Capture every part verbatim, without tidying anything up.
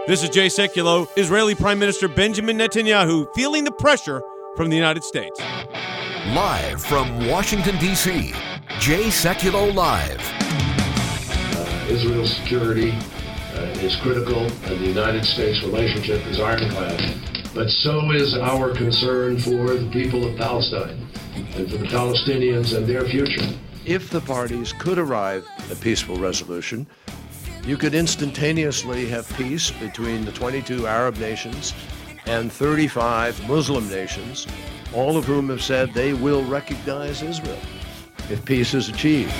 This is Jay Sekulow. Israeli Prime Minister Benjamin Netanyahu feeling the pressure from the United States. Live from Washington, D C, Jay Sekulow Live. Uh, Israel's security uh, is critical, and the United States relationship is ironclad. But so is our concern for the people of Palestine and for the Palestinians and their future. If the parties could arrive at a peaceful resolution, you could instantaneously have peace between the twenty-two Arab nations and thirty-five Muslim nations, all of whom have said they will recognize Israel if peace is achieved.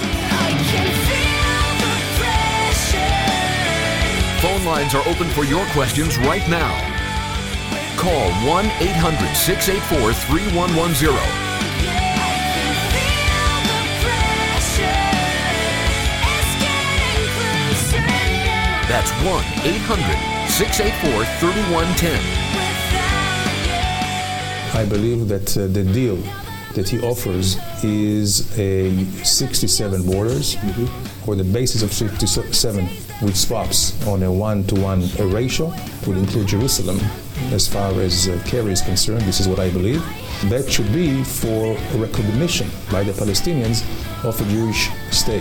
Phone lines are open for your questions right now. Call one eight hundred six eight four three one one zero. That's one eight hundred six eight four three one one zero. I believe that uh, the deal that he offers is a sixty-seven borders, mm-hmm. or the basis of sixty-seven, which swaps on a one-to-one ratio, would include Jerusalem. As far as uh, Kerry is concerned, this is what I believe. That should be for a recognition by the Palestinians of a Jewish state.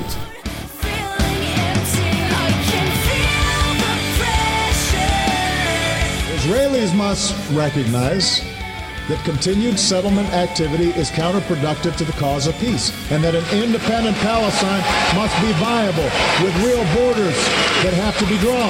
Israelis must recognize that continued settlement activity is counterproductive to the cause of peace, and that an independent Palestine must be viable with real borders that have to be drawn.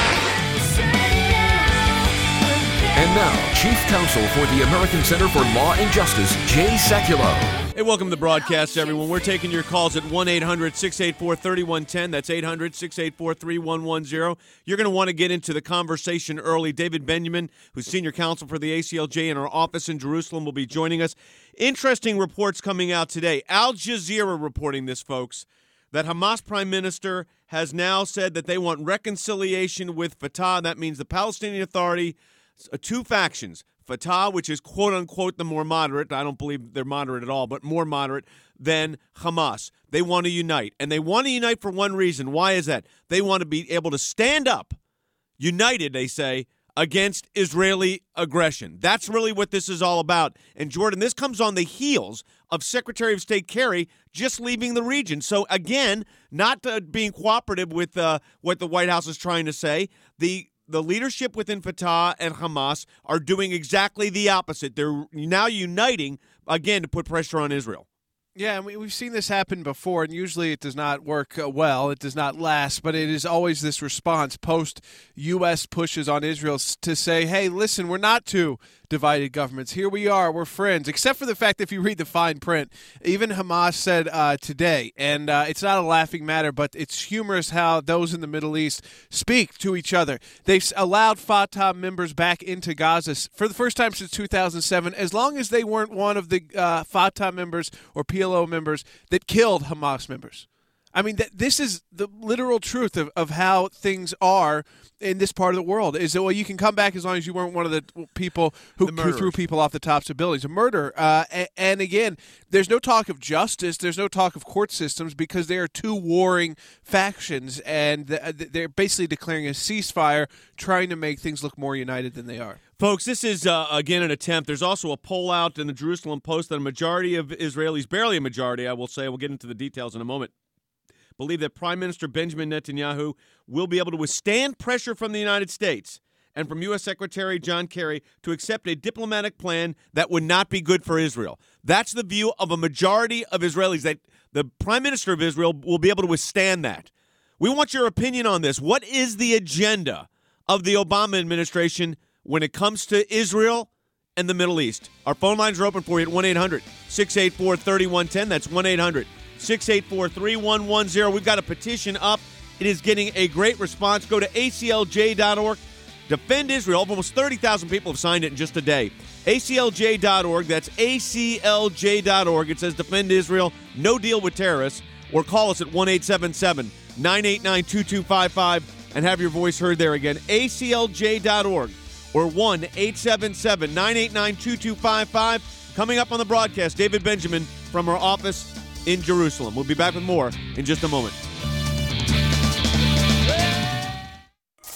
And now, Chief Counsel for the American Center for Law and Justice, Jay Sekulow. Hey, welcome to the broadcast, everyone. We're taking your calls at one eight hundred six eight four three one one zero. That's eight hundred six eight four three one one zero. You're going to want to get into the conversation early. David Benjamin, who's senior counsel for the A C L J in our office in Jerusalem, will be joining us. Interesting reports coming out today. Al Jazeera reporting this, folks, that Hamas prime minister has now said that they want reconciliation with Fatah. That means the Palestinian Authority, uh, two factions. Fatah, which is quote-unquote the more moderate, I don't believe they're moderate at all, but more moderate than Hamas. They want to unite, and they want to unite for one reason. Why is that? They want to be able to stand up, united, they say, against Israeli aggression. That's really what this is all about. And, Jordan, this comes on the heels of Secretary of State Kerry just leaving the region. So, again, not uh, being cooperative with uh, what the White House is trying to say. The The leadership within Fatah and Hamas are doing exactly the opposite. They're now uniting, again, to put pressure on Israel. Yeah, and we, we've seen this happen before, and usually it does not work uh, well. It does not last, but it is always this response post-U S pushes on Israel to say, hey, listen, we're not two divided governments. Here we are. We're friends, except for the fact that if you read the fine print, even Hamas said uh, today, and uh, it's not a laughing matter, but it's humorous how those in the Middle East speak to each other. They've allowed Fatah members back into Gaza for the first time since two thousand seven, as long as they weren't one of the uh, Fatah members or P L O members that killed Hamas members. I mean, th- this is the literal truth of, of how things are in this part of the world, is that, well, you can come back as long as you weren't one of the people who, who threw people off the tops of buildings. A murder. Uh, and, and, again, there's no talk of justice. There's no talk of court systems because they are two warring factions, and th- they're basically declaring a ceasefire, trying to make things look more united than they are. Folks, this is, uh, again, an attempt. There's also a poll out in the Jerusalem Post that a majority of Israelis, barely a majority, I will say, we'll get into the details in a moment, believe that Prime Minister Benjamin Netanyahu will be able to withstand pressure from the United States and from U S Secretary John Kerry to accept a diplomatic plan that would not be good for Israel. That's the view of a majority of Israelis, that the Prime Minister of Israel will be able to withstand that. We want your opinion on this. What is the agenda of the Obama administration when it comes to Israel and the Middle East? Our phone lines are open for you at one eight hundred six eight four three one one zero. That's one eight hundred six eight four three one one zero. We've got a petition up. It is getting a great response. Go to A C L J dot org. Defend Israel. Almost thirty thousand people have signed it in just a day. A C L J dot org. That's A C L J dot org. It says Defend Israel. No deal with terrorists. Or call us at one eight seven seven nine eight nine two two five five and have your voice heard there again. A C L J dot org. Or one eight seven seven nine eight nine two two five five. Coming up on the broadcast, David Benjamin from our office in Jerusalem. We'll be back with more in just a moment.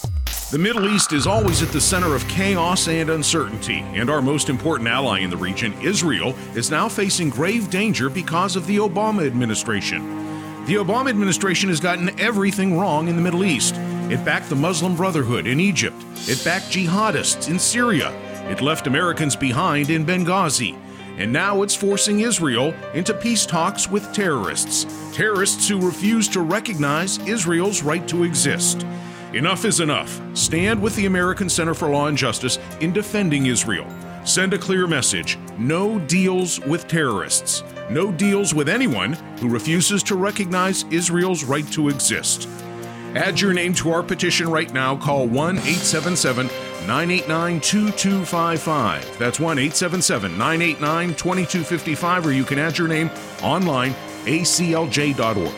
The Middle East is always at the center of chaos and uncertainty, and our most important ally in the region, Israel, is now facing grave danger because of the Obama administration. The Obama administration has gotten everything wrong in the Middle East. It backed the Muslim Brotherhood in Egypt. It backed jihadists in Syria. It left Americans behind in Benghazi. And now it's forcing Israel into peace talks with terrorists. Terrorists who refuse to recognize Israel's right to exist. Enough is enough. Stand with the American Center for Law and Justice in defending Israel. Send a clear message. No deals with terrorists. No deals with anyone who refuses to recognize Israel's right to exist. Add your name to our petition right now. Call one eight seven seven, nine eight nine, two two five five. That's one eight seven seven, nine eight nine, two two five five, or you can add your name online, A C L J dot org.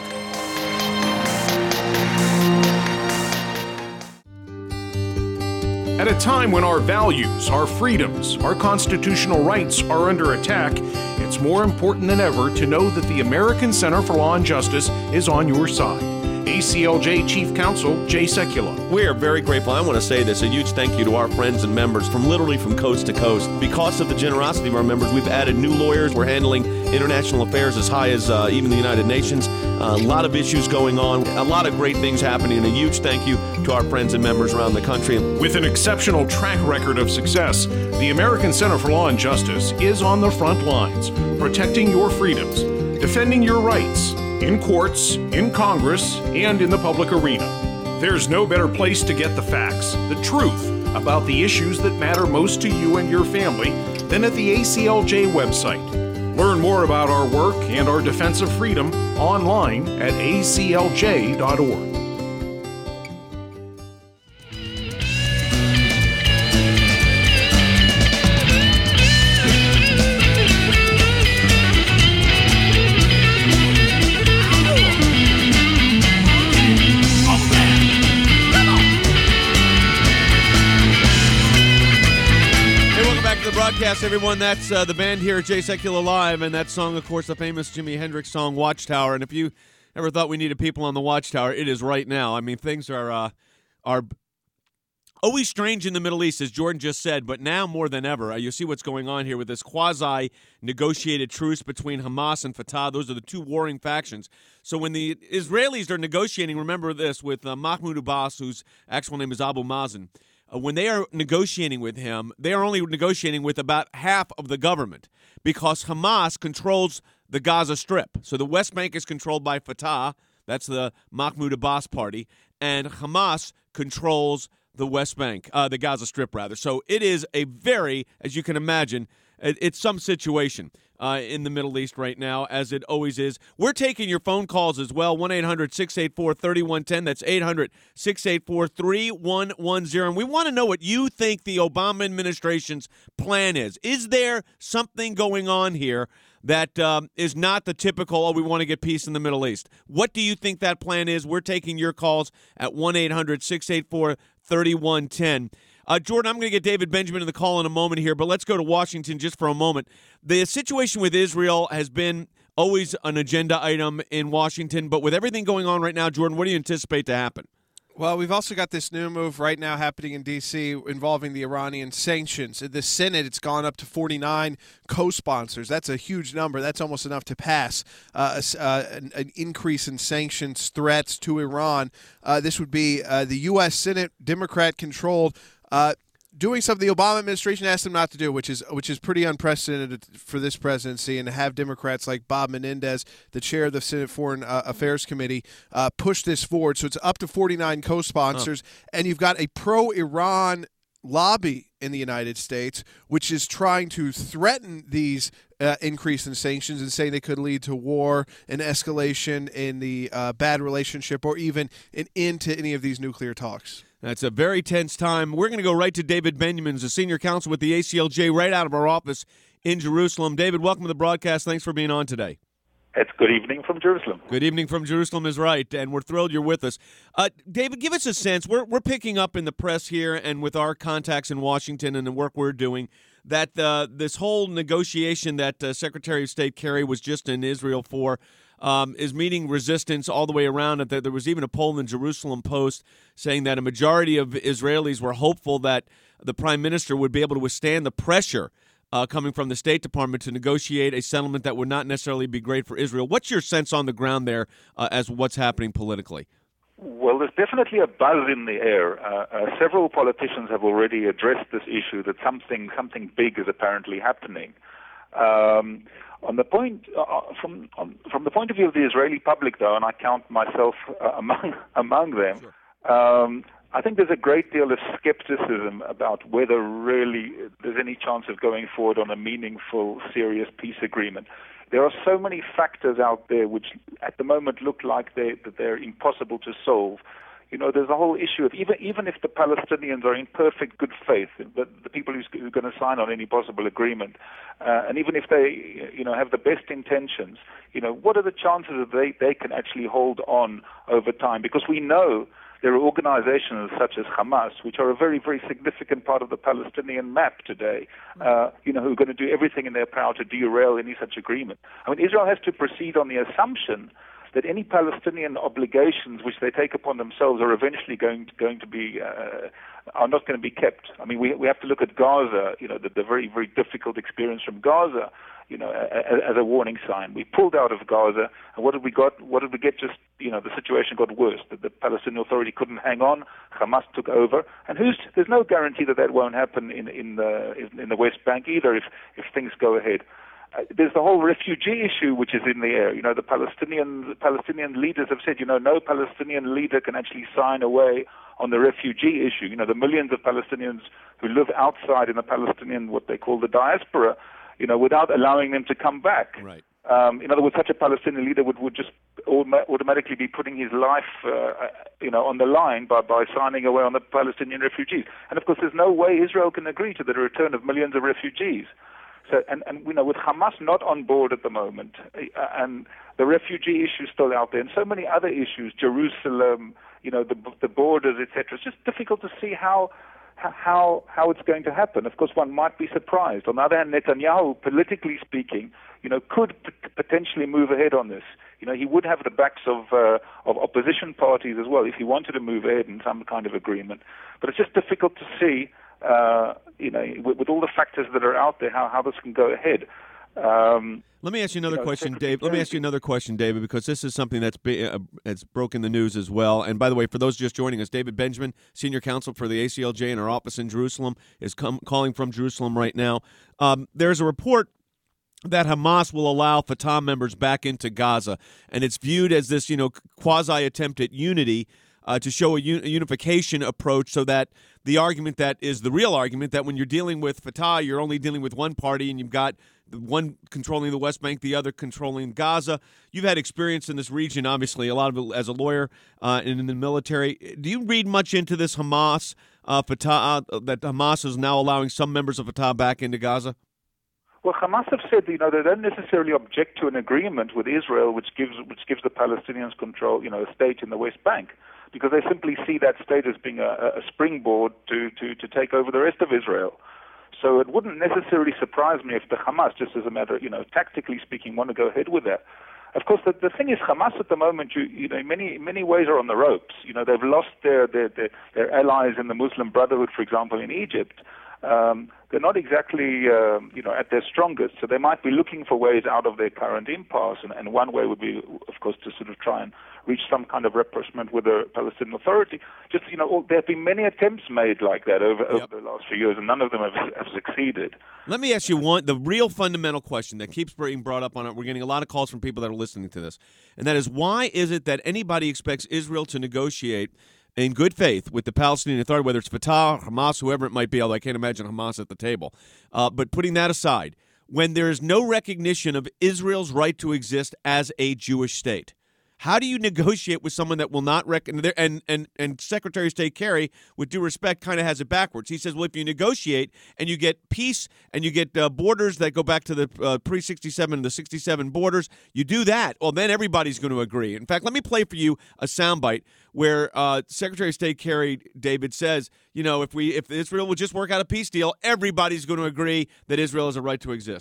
At a time when our values, our freedoms, our constitutional rights are under attack, it's more important than ever to know that the American Center for Law and Justice is on your side. A C L J Chief Counsel Jay Sekulow. We are very grateful. I want to say this, a huge thank you to our friends and members from literally from coast to coast. Because of the generosity of our members, we've added new lawyers. We're handling international affairs as high as uh, even the United Nations. Uh, a lot of issues going on, a lot of great things happening, and a huge thank you to our friends and members around the country. With an exceptional track record of success, the American Center for Law and Justice is on the front lines, protecting your freedoms, defending your rights, in courts, in Congress, and in the public arena. There's no better place to get the facts, the truth, about the issues that matter most to you and your family than at the A C L J website. Learn more about our work and our defense of freedom online at A C L J dot org. Broadcast, everyone. That's uh, the band here at Jay Sekulow Live, and that song, of course, the famous Jimi Hendrix song, Watchtower. And if you ever thought we needed people on the Watchtower, it is right now. I mean, things are uh, are always strange in the Middle East, as Jordan just said, but now more than ever, uh, you see what's going on here with this quasi-negotiated truce between Hamas and Fatah. Those are the two warring factions. So when the Israelis are negotiating, remember this, with uh, Mahmoud Abbas, whose actual name is Abu Mazen, Uh, when they are negotiating with him, they are only negotiating with about half of the government because Hamas controls the Gaza Strip. So the West Bank is controlled by Fatah, that's the Mahmoud Abbas party, and Hamas controls the West Bank, uh, the Gaza Strip, rather. So it is a very, as you can imagine, it, it's some situation uh, in the Middle East right now, as it always is. We're taking your phone calls as well, one eight hundred, six eight four, three one one zero. That's eight hundred, six eight four, three one one zero. And we want to know what you think the Obama administration's plan is. Is there something going on here that um, is not the typical, oh, we want to get peace in the Middle East? What do you think that plan is? We're taking your calls at one eight hundred, six eight four, three one one zero. Uh, Jordan, I'm going to get David Benjamin in the call in a moment here, but let's go to Washington just for a moment. The situation with Israel has been always an agenda item in Washington, but with everything going on right now, Jordan, what do you anticipate to happen? Well, we've also got this new move right now happening in D C involving the Iranian sanctions. In the Senate, it's gone up to forty-nine co-sponsors. That's a huge number. That's almost enough to pass uh, uh, an, an increase in sanctions threats to Iran. Uh, this would be uh, the U S Senate, Democrat-controlled, uh, doing something the Obama administration asked them not to do, which is which is pretty unprecedented for this presidency, and to have Democrats like Bob Menendez, the chair of the Senate Foreign uh, Affairs Committee, uh, push this forward. So it's up to forty-nine co-sponsors, oh. and you've got a pro-Iran lobby in the United States, which is trying to threaten these uh, increase in sanctions and saying they could lead to war, an escalation in the uh, bad relationship, or even an end to any of these nuclear talks. That's a very tense time. We're going to go right to David Benjamin, a senior counsel with the A C L J, right out of our office in Jerusalem. David, welcome to the broadcast. Thanks for being on today. It's good evening from Jerusalem. Good evening from Jerusalem is right, and we're thrilled you're with us. Uh, David, give us a sense. We're we're picking up in the press here and with our contacts in Washington and the work we're doing that uh, this whole negotiation that uh, Secretary of State Kerry was just in Israel for um, is meeting resistance all the way around. There there was even a poll in the Jerusalem Post saying that a majority of Israelis were hopeful that the prime minister would be able to withstand the pressure uh, coming from the State Department to negotiate a settlement that would not necessarily be great for Israel. What's your sense on the ground there uh, as what's happening politically? Well, there's definitely a buzz in the air. Uh, uh, several politicians have already addressed this issue that something something big is apparently happening. Um, on the point, uh, from on, from the point of view of the Israeli public, though, and I count myself uh, among among them, sure. um, I think there's a great deal of skepticism about whether really there's any chance of going forward on a meaningful, serious peace agreement. There are so many factors out there which at the moment look like they, that they're impossible to solve. You know, there's a whole issue of even even if the Palestinians are in perfect good faith, the, the people who's, who are going to sign on any possible agreement, uh, and even if they, you know, have the best intentions, you know, what are the chances that they, they can actually hold on over time? Because we know there are organizations such as Hamas, which are a very, very significant part of the Palestinian map today, uh, you know, who are going to do everything in their power to derail any such agreement. I mean, Israel has to proceed on the assumption that any Palestinian obligations which they take upon themselves are eventually going to, going to be uh, are not going to be kept. I mean, we we have to look at Gaza, you know, the, the very, very difficult experience from Gaza, you know, as, as a warning sign. We pulled out of Gaza, and what did we got? What did we get? Just, you know, the situation got worse. The, the Palestinian Authority couldn't hang on. Hamas took over, and who's there's no guarantee that that won't happen in in the in the West Bank either if if things go ahead. Uh, there's the whole refugee issue which is in the air. You know, the Palestinian the Palestinian leaders have said, you know, no Palestinian leader can actually sign away on the refugee issue. You know, the millions of Palestinians who live outside in the Palestinian, what they call the diaspora, you know, without allowing them to come back. Right. Um, in other words, such a Palestinian leader would, would just autom- automatically be putting his life, uh, you know, on the line by, by signing away on the Palestinian refugees. And of course, there's no way Israel can agree to the return of millions of refugees. So, and, and you know, with Hamas not on board at the moment, uh, and the refugee issue still out there, and so many other issues, Jerusalem, you know, the the borders, et cetera. It's just difficult to see how how how it's going to happen. Of course, one might be surprised. On the other hand, Netanyahu, politically speaking, you know, could p- potentially move ahead on this. You know, he would have the backs of uh, of opposition parties as well if he wanted to move ahead in some kind of agreement. But it's just difficult to see. Uh, you know, with, with all the factors that are out there, how, how this can go ahead. Um, Let me ask you another you know, question, Secretary Dave. Let me ask you another question, David, because this is something that's be, uh, that's broken the news as well. And by the way, for those just joining us, David Benjamin, senior counsel for the A C L J in our office in Jerusalem, is com- calling from Jerusalem right now. Um, there's a report that Hamas will allow Fatah members back into Gaza, and it's viewed as this, you know, quasi-attempt at unity. Uh, to show a, un- a unification approach so that the argument that is the real argument that when you're dealing with Fatah, you're only dealing with one party and you've got the one controlling the West Bank, the other controlling Gaza. You've had experience in this region, obviously, a lot of it as a lawyer uh, and in the military. Do you read much into this Hamas, uh, Fatah, uh, that Hamas is now allowing some members of Fatah back into Gaza? Well, Hamas have said, you know, they don't necessarily object to an agreement with Israel, which gives which gives the Palestinians control, you know, a state in the West Bank, because they simply see that state as being a, a springboard to, to, to take over the rest of Israel. So it wouldn't necessarily surprise me if the Hamas, just as a matter, you know, tactically speaking, want to go ahead with that. Of course, the, the thing is, Hamas at the moment, you, you know, in many many ways are on the ropes. You know, they've lost their their, their, their allies in the Muslim Brotherhood, for example, in Egypt. Um, they're not exactly, um, you know, at their strongest, so they might be looking for ways out of their current impasse, and, and one way would be, of course, to sort of try and reach some kind of rapprochement with the Palestinian Authority. Just, you know, all, there have been many attempts made like that over, Yep. over the last few years, and none of them have, have succeeded. Let me ask you one, the real fundamental question that keeps being brought up on it. We're getting a lot of calls from people that are listening to this, and that is, why is it that anybody expects Israel to negotiate in good faith with the Palestinian Authority, whether it's Fatah, Hamas, whoever it might be, although I can't imagine Hamas at the table. Uh, but putting that aside, when there is no recognition of Israel's right to exist as a Jewish state, how do you negotiate with someone that will not recognize? And, and, and Secretary of State Kerry, with due respect, kind of has it backwards. He says, well, if you negotiate and you get peace and you get uh, borders that go back to the uh, pre sixty-seven, the sixty-seven borders, you do that, well, then everybody's going to agree. In fact, let me play for you a soundbite where uh, Secretary of State Kerry, David, says, you know, if we if Israel will just work out a peace deal, everybody's going to agree that Israel has a right to exist.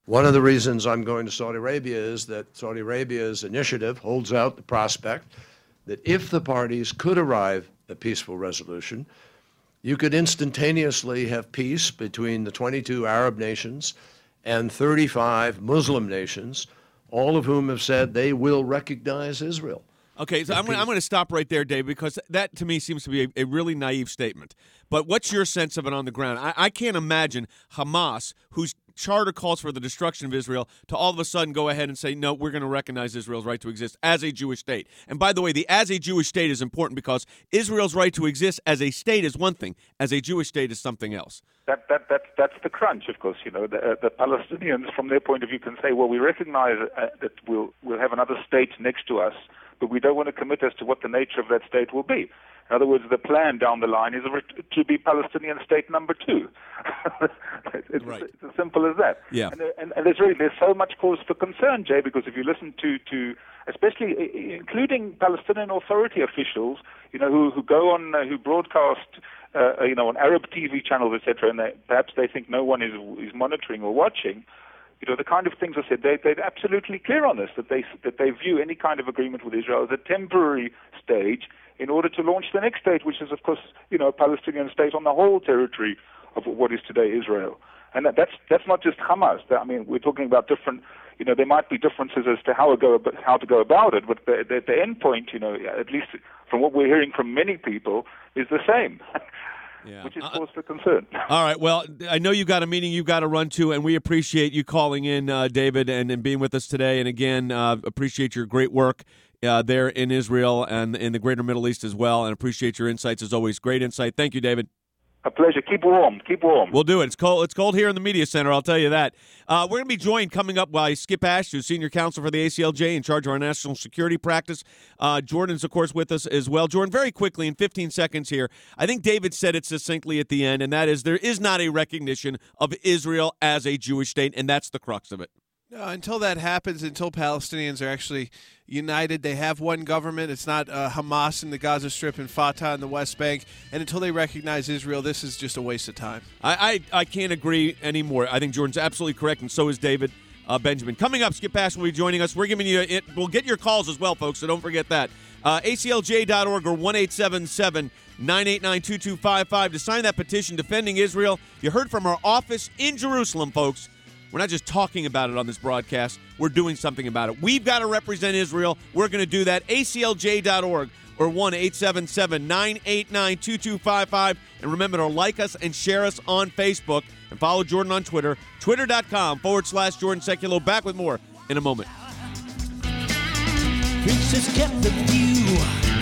One of the reasons I'm going to Saudi Arabia is that Saudi Arabia's initiative holds out the prospect that if the parties could arrive at a peaceful resolution, you could instantaneously have peace between the twenty-two Arab nations and thirty-five Muslim nations, all of whom have said they will recognize Israel. Okay, so I'm going, I'm going to stop right there, Dave, because that to me seems to be a, a really naive statement. But what's your sense of it on the ground? I, I can't imagine Hamas, whose charter calls for the destruction of Israel, to all of a sudden go ahead and say, no, we're going to recognize Israel's right to exist as a Jewish state. And by the way, the as a Jewish state is important because Israel's right to exist as a state is one thing, as a Jewish state is something else. That, that, that, that's the crunch, of course. You know, the, uh, the Palestinians, from their point of view, can say, well, we recognize uh, that we'll, we'll have another state next to us, but we don't want to commit as to what the nature of that state will be. In other words, the plan down the line is to be Palestinian state number two. it's, right. it's as simple as that. Yeah. And, and, and there's really there's so much cause for concern, Jay, because if you listen to, to especially including Palestinian Authority officials, you know, who, who go on, uh, who broadcast, uh, you know, on Arab T V channels, et cetera, and they, perhaps they think no one is is monitoring or watching. You know, the kind of things I said, they, they're absolutely clear on this, that they that they view any kind of agreement with Israel as a temporary stage in order to launch the next state, which is, of course, you know, a Palestinian state on the whole territory of what is today Israel. And that, that's that's not just Hamas. I mean, we're talking about different, you know, there might be differences as to how, to go, how to go about it, but the, the, the end point, you know, at least from what we're hearing from many people, is the same. Yeah. Which is cause for concern. All right. Well, I know you've got a meeting you've got to run to, and we appreciate you calling in, uh, David, and, and being with us today. And again, uh, appreciate your great work uh, there in Israel and in the greater Middle East as well, and appreciate your insights as always. Great insight. Thank you, David. A pleasure. Keep warm. Keep warm. We'll do it. It's cold. It's cold here in the media center. I'll tell you that. Uh, we're going to be joined coming up by Skip Ash, who's senior counsel for the A C L J in charge of our national security practice. Uh, Jordan's, of course, with us as well. Jordan, very quickly in fifteen seconds here, I think David said it succinctly at the end, and that is there is not a recognition of Israel as a Jewish state, and that's the crux of it. No, until that happens, until Palestinians are actually united, they have one government. It's not uh, Hamas in the Gaza Strip and Fatah in the West Bank. And until they recognize Israel, this is just a waste of time. I, I, I can't agree anymore. I think Jordan's absolutely correct, and so is David uh, Benjamin. Coming up, Skip Ash will be joining us. We're giving you it. We'll get your calls as well, folks, so don't forget that. Uh, A C L J dot org or one eight seven seven, nine eight nine, two two five five to sign that petition defending Israel. You heard from our office in Jerusalem, folks. We're not just talking about it on this broadcast. We're doing something about it. We've got to represent Israel. We're going to do that. A C L J dot org or one eight seven seven, nine eight nine, two two five five. And remember to like us and share us on Facebook. And follow Jordan on Twitter. Twitter.com forward slash Jordan Sekulow. Back with more in a moment. Princess kept the view.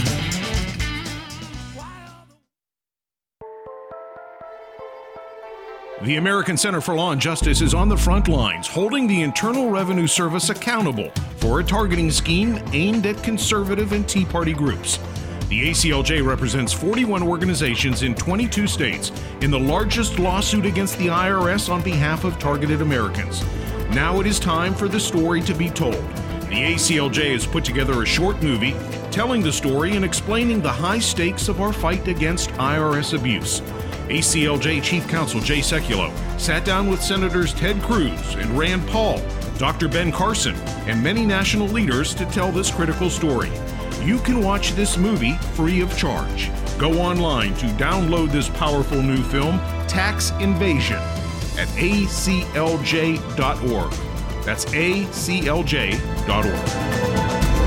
The American Center for Law and Justice is on the front lines, holding the Internal Revenue Service accountable for a targeting scheme aimed at conservative and Tea Party groups. The A C L J represents forty-one organizations in twenty-two states in the largest lawsuit against the I R S on behalf of targeted Americans. Now it is time for the story to be told. The A C L J has put together a short movie telling the story and explaining the high stakes of our fight against I R S abuse. A C L J Chief Counsel Jay Sekulow sat down with Senators Ted Cruz and Rand Paul, Doctor Ben Carson, and many national leaders to tell this critical story. You can watch this movie free of charge. Go online to download this powerful new film, Tax Invasion, at A C L J dot org. That's A C L J dot org.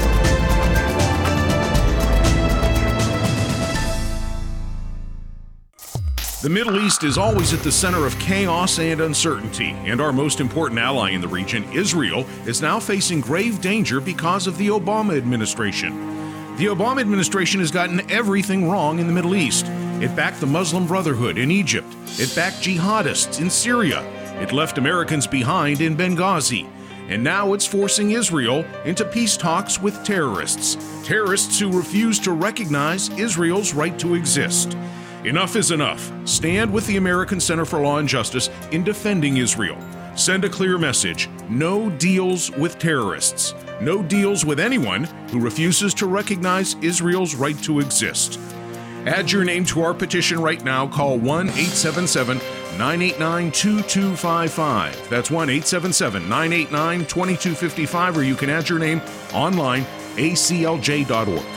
The Middle East is always at the center of chaos and uncertainty, and our most important ally in the region, Israel, is now facing grave danger because of the Obama administration. The Obama administration has gotten everything wrong in the Middle East. It backed the Muslim Brotherhood in Egypt. It backed jihadists in Syria. It left Americans behind in Benghazi. And now it's forcing Israel into peace talks with terrorists. Terrorists who refuse to recognize Israel's right to exist. Enough is enough. Stand with the American Center for Law and Justice in defending Israel. Send a clear message. No deals with terrorists. No deals with anyone who refuses to recognize Israel's right to exist. Add your name to our petition right now. Call one eight seven seven, nine eight nine, two two five five. That's one eight seven seven, nine eight nine, two two five five, or you can add your name online, a c l j dot org.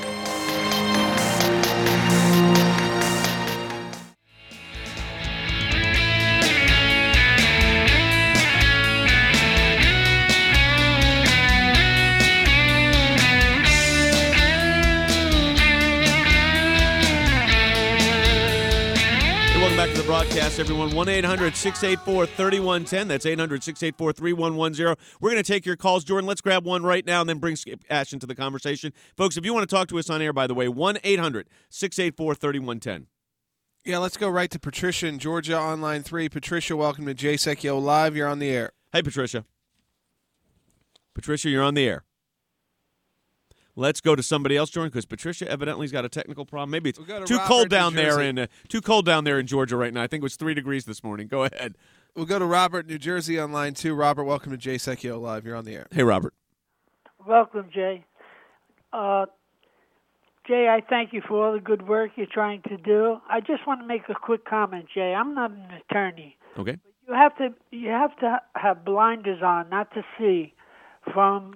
Back to the broadcast, everyone. one eight hundred, six eight four, three one one zero. That's eight hundred, six eight four, three one one zero. We're going to take your calls, Jordan. Let's grab one right now and then bring Skip Ash into the conversation. Folks, if you want to talk to us on air, by the way, one eight hundred, six eight four, three one one zero. Yeah, let's go right to Patricia in Georgia on line three. Patricia, welcome to Jay Sekulow Live. You're on the air. Hey, Patricia. Patricia, you're on the air. Let's go to somebody else, Jordan, because Patricia evidently has got a technical problem. Maybe it's we'll too Robert, cold down New there Jersey. in uh, too cold down there in Georgia right now. I think it was three degrees this morning. Go ahead. We'll go to Robert, New Jersey on line two. Robert, welcome to Jay Sekulow Live. You're on the air. Hey, Robert. Welcome, Jay. Uh, Jay, I thank you for all the good work you're trying to do. I just want to make a quick comment, Jay. I'm not an attorney. Okay. You have to you have to have blinders on not to see from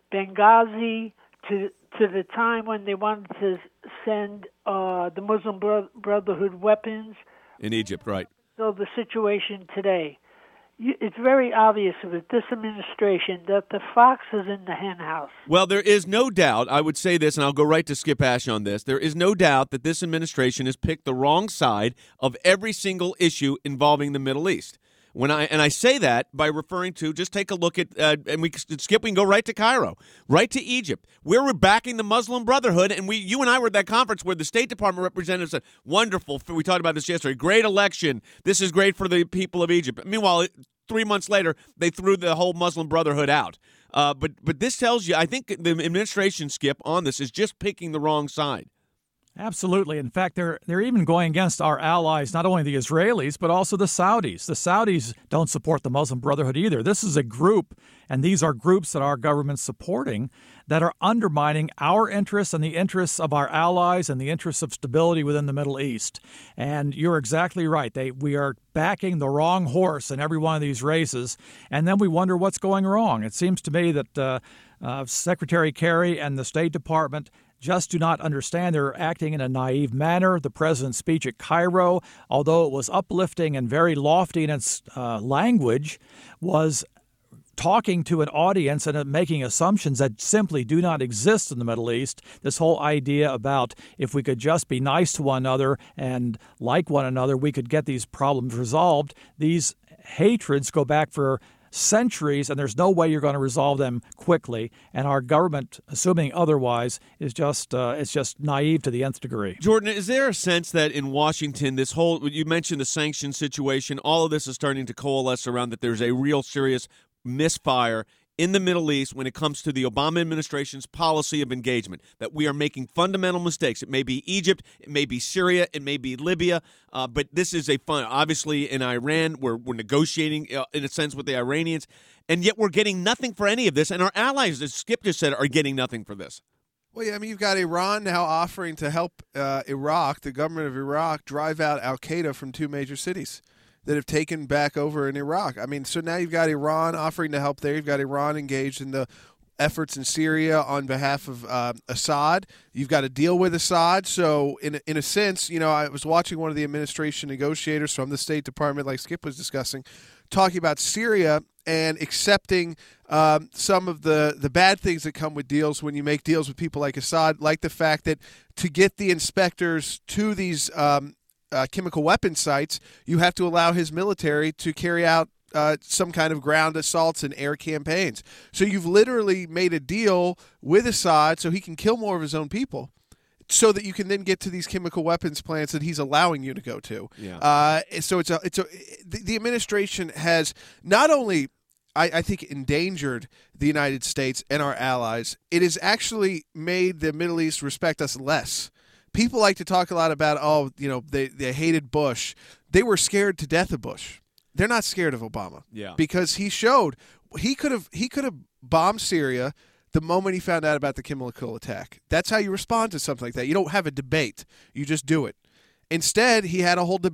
Benghazi to to the time when they wanted to send uh, the Muslim Bro- Brotherhood weapons. In Egypt, right. So the situation today. You, it's very obvious with this administration that the fox is in the hen house. Well, there is no doubt, I would say this, and I'll go right to Skip Ash on this, there is no doubt that this administration has picked the wrong side of every single issue involving the Middle East. When I and I say that by referring to, just take a look at, uh, and we Skip, we can go right to Cairo, right to Egypt. We're backing the Muslim Brotherhood, and we, you and I were at that conference where the State Department representative said, wonderful, we talked about this yesterday, great election, this is great for the people of Egypt. Meanwhile, three months later, they threw the whole Muslim Brotherhood out. Uh, but but this tells you, I think the administration, Skip, on this is just picking the wrong side. Absolutely. In fact, they're they're even going against our allies, not only the Israelis, but also the Saudis. The Saudis don't support the Muslim Brotherhood either. This is a group, and these are groups that our government's supporting, that are undermining our interests and the interests of our allies and the interests of stability within the Middle East. And you're exactly right. They we are backing the wrong horse in every one of these races, and then we wonder what's going wrong. It seems to me that uh, uh, Secretary Kerry and the State Department just do not understand. They're acting in a naive manner. The president's speech at Cairo, although it was uplifting and very lofty in its uh, language, was talking to an audience and making assumptions that simply do not exist in the Middle East. This whole idea about if we could just be nice to one another and like one another, we could get these problems resolved. These hatreds go back for centuries, and there's no way you're going to resolve them quickly. And our government, assuming otherwise, is just uh, it's just naive to the nth degree. Jordan, is there a sense that in Washington, this whole, you mentioned the sanction situation, all of this is starting to coalesce around that there's a real serious misfire in the Middle East when it comes to the Obama administration's policy of engagement, that we are making fundamental mistakes. It may be Egypt, it may be Syria, it may be Libya, uh, but this is a fun. Obviously, in Iran, we're, we're negotiating, uh, in a sense, with the Iranians, and yet we're getting nothing for any of this, and our allies, as Skip just said, are getting nothing for this. Well, yeah, I mean, you've got Iran now offering to help uh, Iraq, the government of Iraq, drive out al-Qaeda from two major cities that have taken back over in Iraq. I mean, so now you've got Iran offering to help there. You've got Iran engaged in the efforts in Syria on behalf of uh, Assad. You've got to deal with Assad. So in, in a sense, you know, I was watching one of the administration negotiators from the State Department, like Skip was discussing, talking about Syria and accepting um, some of the, the bad things that come with deals when you make deals with people like Assad, like the fact that to get the inspectors to these um, Uh, chemical weapon sites, you have to allow his military to carry out uh, some kind of ground assaults and air campaigns. So you've literally made a deal with Assad so he can kill more of his own people so that you can then get to these chemical weapons plants that he's allowing you to go to. Yeah. Uh, so it's a, it's a, the, the administration has not only, I, I think, endangered the United States and our allies, it has actually made the Middle East respect us less. People like to talk a lot about, oh, you know, they, they hated Bush. They were scared to death of Bush. They're not scared of Obama. Yeah. Because he showed he could have he could have bombed Syria the moment he found out about the chemical attack. That's how you respond to something like that. You don't have a debate. You just do it. Instead, he had a whole debate.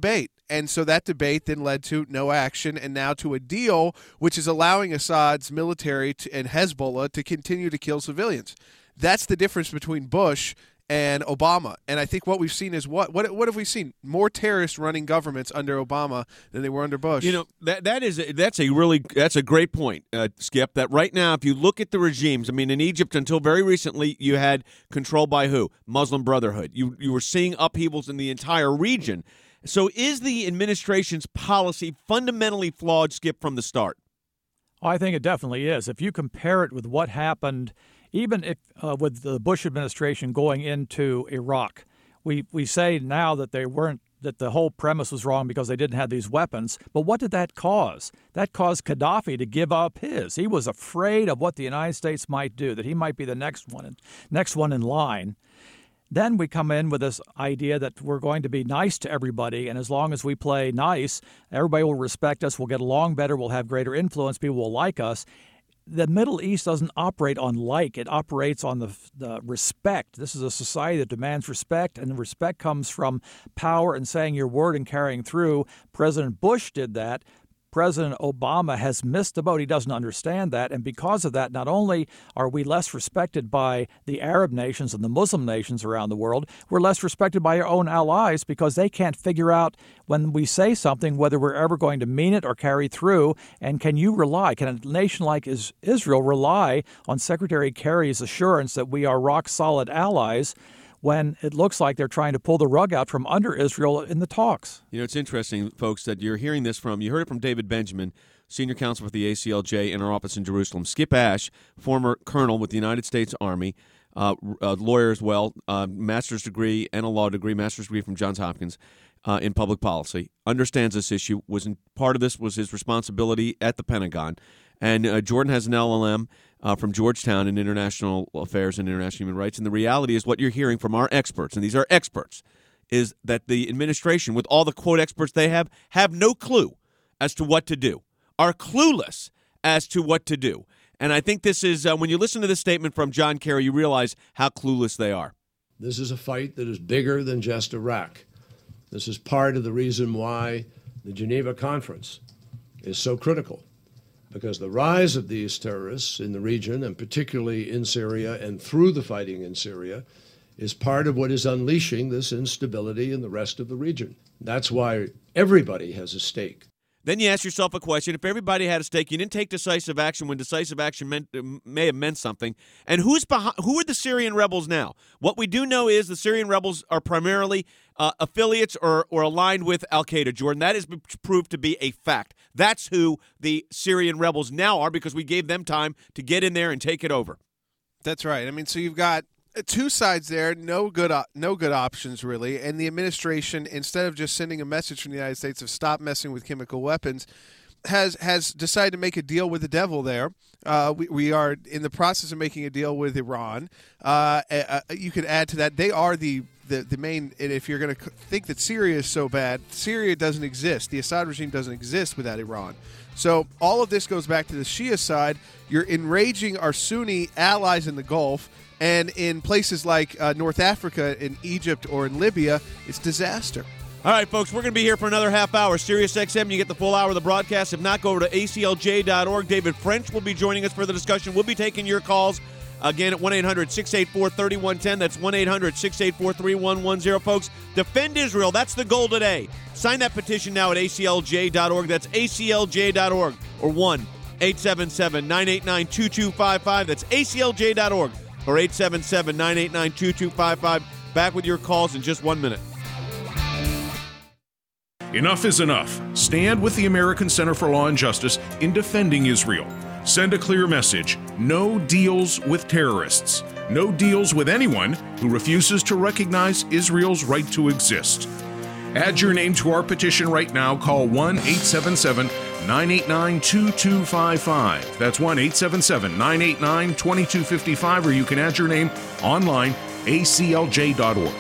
And so that debate then led to no action and now to a deal which is allowing Assad's military to, and Hezbollah to continue to kill civilians. That's the difference between Bush and Obama. And I think what we've seen is what what what have we seen? More terrorists running governments under Obama than they were under Bush. You know, that that is that's a really that's a great point, uh, Skip, that right now if you look at the regimes, I mean in Egypt until very recently you had control by who? Muslim Brotherhood. You you were seeing upheavals in the entire region. So is the administration's policy fundamentally flawed, Skip, from the start? Oh, I think it definitely is. If you compare it with what happened even if uh, with the Bush administration going into Iraq, we, we say now that they weren't, that the whole premise was wrong because they didn't have these weapons. But what did that cause? That caused Gaddafi to give up his. He was afraid of what the United States might do, that he might be the next one, next one in line. Then we come in with this idea that we're going to be nice to everybody, and as long as we play nice, everybody will respect us, we'll get along better, we'll have greater influence, people will like us. The Middle East doesn't operate on like. It operates on the, the respect. This is a society that demands respect, and respect comes from power and saying your word and carrying through. President Bush did that. President Obama has missed the boat. He doesn't understand that. And because of that, not only are we less respected by the Arab nations and the Muslim nations around the world, we're less respected by our own allies because they can't figure out when we say something whether we're ever going to mean it or carry through. And can you rely, can a nation like Israel rely on Secretary Kerry's assurance that we are rock-solid allies when it looks like they're trying to pull the rug out from under Israel in the talks? You know, it's interesting, folks, that you're hearing this from, you heard it from David Benjamin, senior counsel for the A C L J in our office in Jerusalem. Skip Ash, former colonel with the United States Army, uh, uh, lawyer as well, uh, master's degree and a law degree, master's degree from Johns Hopkins uh, in public policy, understands this issue, was in, part of this was his responsibility at the Pentagon. And uh, Jordan has an L L M uh, from Georgetown in International Affairs and International Human Rights. And the reality is what you're hearing from our experts, and these are experts, is that the administration, with all the, quote, experts they have, have no clue as to what to do, are clueless as to what to do. And I think this is, uh, when you listen to this statement from John Kerry, you realize how clueless they are. This is a fight that is bigger than just Iraq. This is part of the reason why the Geneva Conference is so critical. Because the rise of these terrorists in the region, and particularly in Syria and through the fighting in Syria, is part of what is unleashing this instability in the rest of the region. That's why everybody has a stake. Then you ask yourself a question. If everybody had a stake, you didn't take decisive action when decisive action meant, may have meant something. And who's behind, who are the Syrian rebels now? What we do know is the Syrian rebels are primarily uh, affiliates or, or aligned with al-Qaeda, Jordan. That has been proved to be a fact. That's who the Syrian rebels now are because we gave them time to get in there and take it over. That's right. I mean, so you've got two sides there, no good op- no good options, really. And the administration, instead of just sending a message from the United States of stop messing with chemical weapons, has has decided to make a deal with the devil there. Uh, we, we are in the process of making a deal with Iran. Uh, uh, you could add to that, they are the, the, the main, and if you're going to think that Syria is so bad, Syria doesn't exist. The Assad regime doesn't exist without Iran. So all of this goes back to the Shia side. You're enraging our Sunni allies in the Gulf. And in places like uh, North Africa, in Egypt, or in Libya, it's disaster. All right, folks, we're going to be here for another half hour. Sirius X M, you get the full hour of the broadcast. If not, go over to A C L J dot org. David French will be joining us for the discussion. We'll be taking your calls again at one eight hundred six eight four three one one zero. That's one eight hundred six eight four three one one zero, folks. Defend Israel. That's the goal today. Sign that petition now at A C L J dot org. That's A C L J dot org or one eight seven seven nine eight nine two two five five. That's A C L J dot org. Or eight seven seven nine eight nine two two five five. Back with your calls in just one minute. Enough is enough. Stand with the American Center for Law and Justice in defending Israel. Send a clear message. No deals with terrorists. No deals with anyone who refuses to recognize Israel's right to exist. Add your name to our petition right now. Call one eight seven seven nine eight nine two two five five. That's one eight seven seven nine eight nine two two five five, or you can add your name online, A C L J dot org.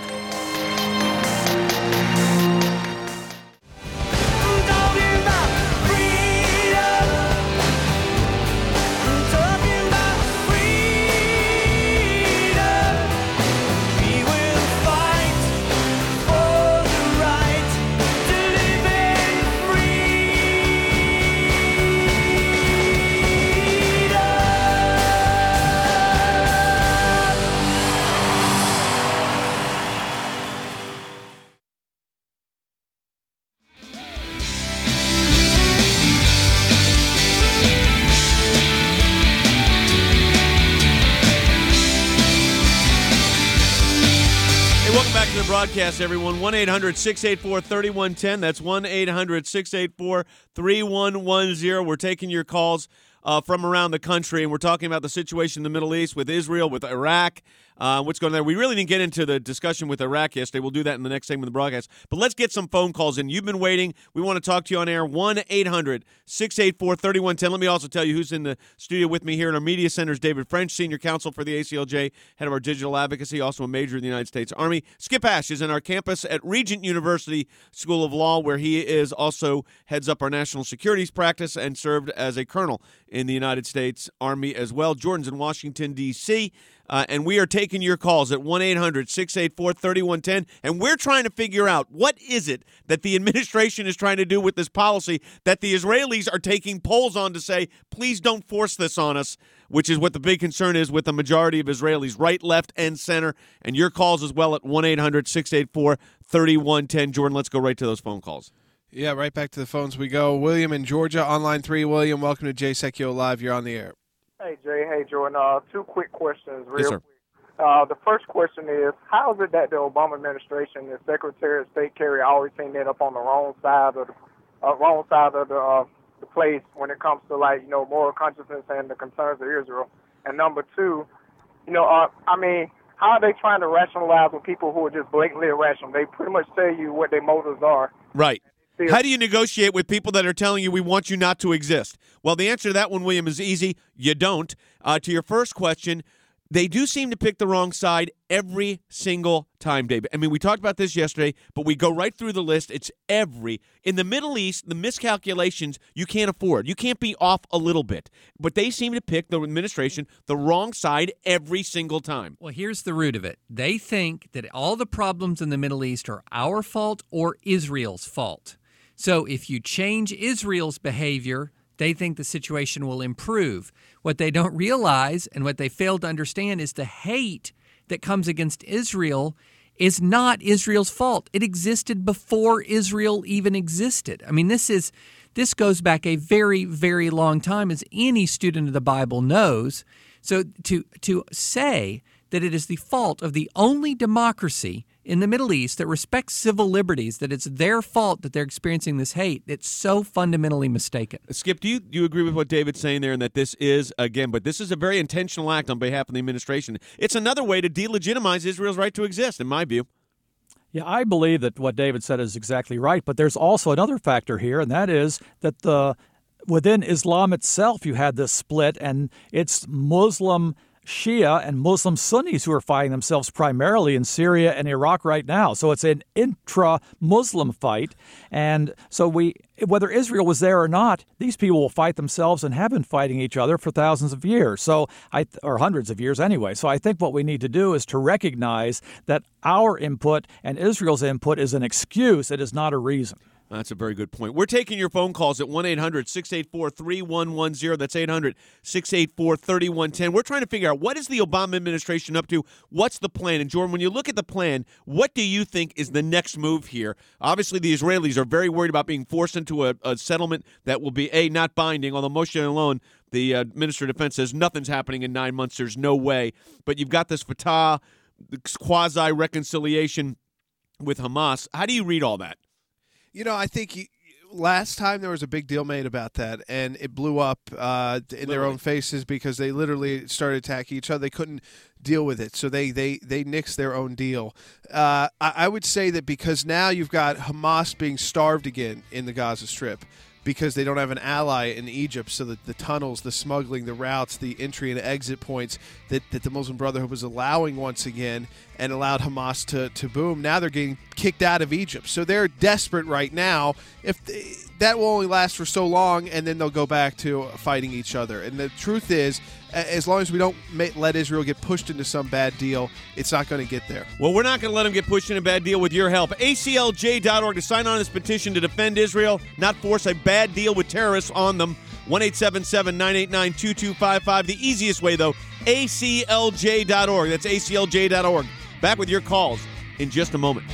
broadcast, everyone. one eight hundred six eight four three one one zero. That's one eight hundred six eight four three one one zero. We're taking your calls uh, from around the country, and we're talking about the situation in the Middle East with Israel, with Iraq, uh, what's going on there. We really didn't get into the discussion with Iraq yesterday. We'll do that in the next segment of the broadcast. But let's get some phone calls in. You've been waiting. We want to talk to you on air. one eight hundred six eight four three one one zero. Let me also tell you who's in the studio with me here in our media center is David French, Senior Counsel for the A C L J, head of our digital advocacy, also a major in the United States Army. Skip Ash is in our campus at Regent University School of Law, where he is also heads up our national securities practice and served as a colonel in the United States Army as well. Jordan's in Washington, D C, Uh, and we are taking your calls at one eight hundred six eight four three one one zero, and we're trying to figure out what is it that the administration is trying to do with this policy that the Israelis are taking polls on to say, please don't force this on us, which is what the big concern is with the majority of Israelis, right, left, and center. And your calls as well at one eight hundred six eight four three one one zero. Jordan, let's go right to those phone calls. Yeah, right back to the phones we go. William in Georgia, on line three. William, welcome to Jay Secchio Live. You're on the air. Hey, Jay. Hey, Jordan. Uh, two quick questions, real Yes, sir. quick. Uh, the first question is, how is it that the Obama administration and Secretary of State Kerry always seem to end up on the wrong side of the uh, wrong side of the, uh, the place when it comes to, like, you know, moral consciousness and the concerns of Israel? And number two, you know, uh, I mean, how are they trying to rationalize with people who are just blatantly irrational? They pretty much tell you what their motives are. Right. How do you negotiate with people that are telling you we want you not to exist? Well, the answer to that one, William, is easy. You don't. Uh, to your first question, they do seem to pick the wrong side every single time, David. I mean, we talked about this yesterday, but we go right through the list. It's every. In the Middle East, the miscalculations you can't afford. You can't be off a little bit. But they seem to pick, the administration, the wrong side every single time. Well, here's the root of it. They think that all the problems in the Middle East are our fault or Israel's fault. So if you change Israel's behavior, they think the situation will improve. What they don't realize and what they fail to understand is the hate that comes against Israel is not Israel's fault. It existed before Israel even existed. I mean, this is this goes back a very, very long time, as any student of the Bible knows. So to to say that it is the fault of the only democracy in the Middle East that respects civil liberties, that it's their fault that they're experiencing this hate, it's so fundamentally mistaken. Skip, do you, do you agree with what David's saying there, and that this is, again, but this is a very intentional act on behalf of the administration. It's another way to delegitimize Israel's right to exist, in my view. Yeah, I believe that what David said is exactly right, but there's also another factor here, and that is that the within Islam itself you had this split, and it's Muslim Shia and Muslim Sunnis who are fighting themselves primarily in Syria and Iraq right now. So it's an intra-Muslim fight. And so we, whether Israel was there or not, these people will fight themselves and have been fighting each other for thousands of years, so I, or hundreds of years anyway. So I think what we need to do is to recognize that our input and Israel's input is an excuse. It is not a reason. That's a very good point. We're taking your phone calls at one eight hundred six eight four three one one zero. That's eight hundred six eight four three one one zero. We're trying to figure out, what is the Obama administration up to? What's the plan? And, Jordan, when you look at the plan, what do you think is the next move here? Obviously, the Israelis are very worried about being forced into a, a settlement that will be, A, not binding, although Moshe Alon, the uh, Minister of Defense, says nothing's happening in nine months. There's no way. But you've got this Fatah quasi-reconciliation with Hamas. How do you read all that? You know, I think you, last time there was a big deal made about that, and it blew up uh, in literally. their own faces because they literally started attacking each other. They couldn't deal with it, so they they, they nixed their own deal. Uh, I, I would say that because now you've got Hamas being starved again in the Gaza Strip, because they don't have an ally in Egypt, so that the tunnels, the smuggling, the routes, the entry and exit points that, that the Muslim Brotherhood was allowing once again and allowed Hamas to, to boom, now they're getting kicked out of Egypt. So they're desperate right now. If they, that will only last for so long, and then they'll go back to fighting each other. And the truth is, as long as we don't let Israel get pushed into some bad deal, it's not going to get there. Well, we're not going to let them get pushed in a bad deal with your help. A C L J dot org to sign on this petition to defend Israel, not force a bad deal with terrorists on them. one eight seven seven nine eight nine two two five five. The easiest way, though, A C L J dot org. That's A C L J dot org. Back with your calls in just a moment.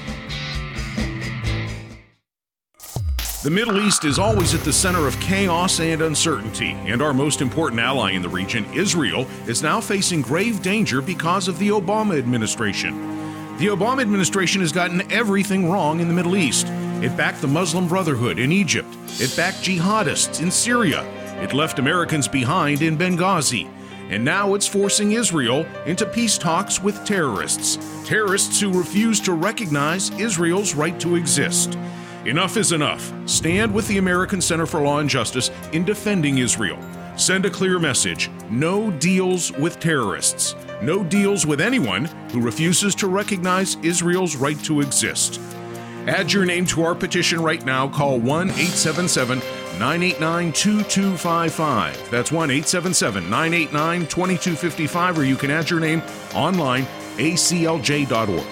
The Middle East is always at the center of chaos and uncertainty, and our most important ally in the region, Israel, is now facing grave danger because of the Obama administration. The Obama administration has gotten everything wrong in the Middle East. It backed the Muslim Brotherhood in Egypt. It backed jihadists in Syria. It left Americans behind in Benghazi. And now it's forcing Israel into peace talks with terrorists. Terrorists who refuse to recognize Israel's right to exist. Enough is enough. Stand with the American Center for Law and Justice in defending Israel. Send a clear message. No deals with terrorists. No deals with anyone who refuses to recognize Israel's right to exist. Add your name to our petition right now. Call one eight seven seven, nine eight nine, two two five five. That's one eight seven seven, nine eight nine, two two five five, or you can add your name online, A C L J dot org.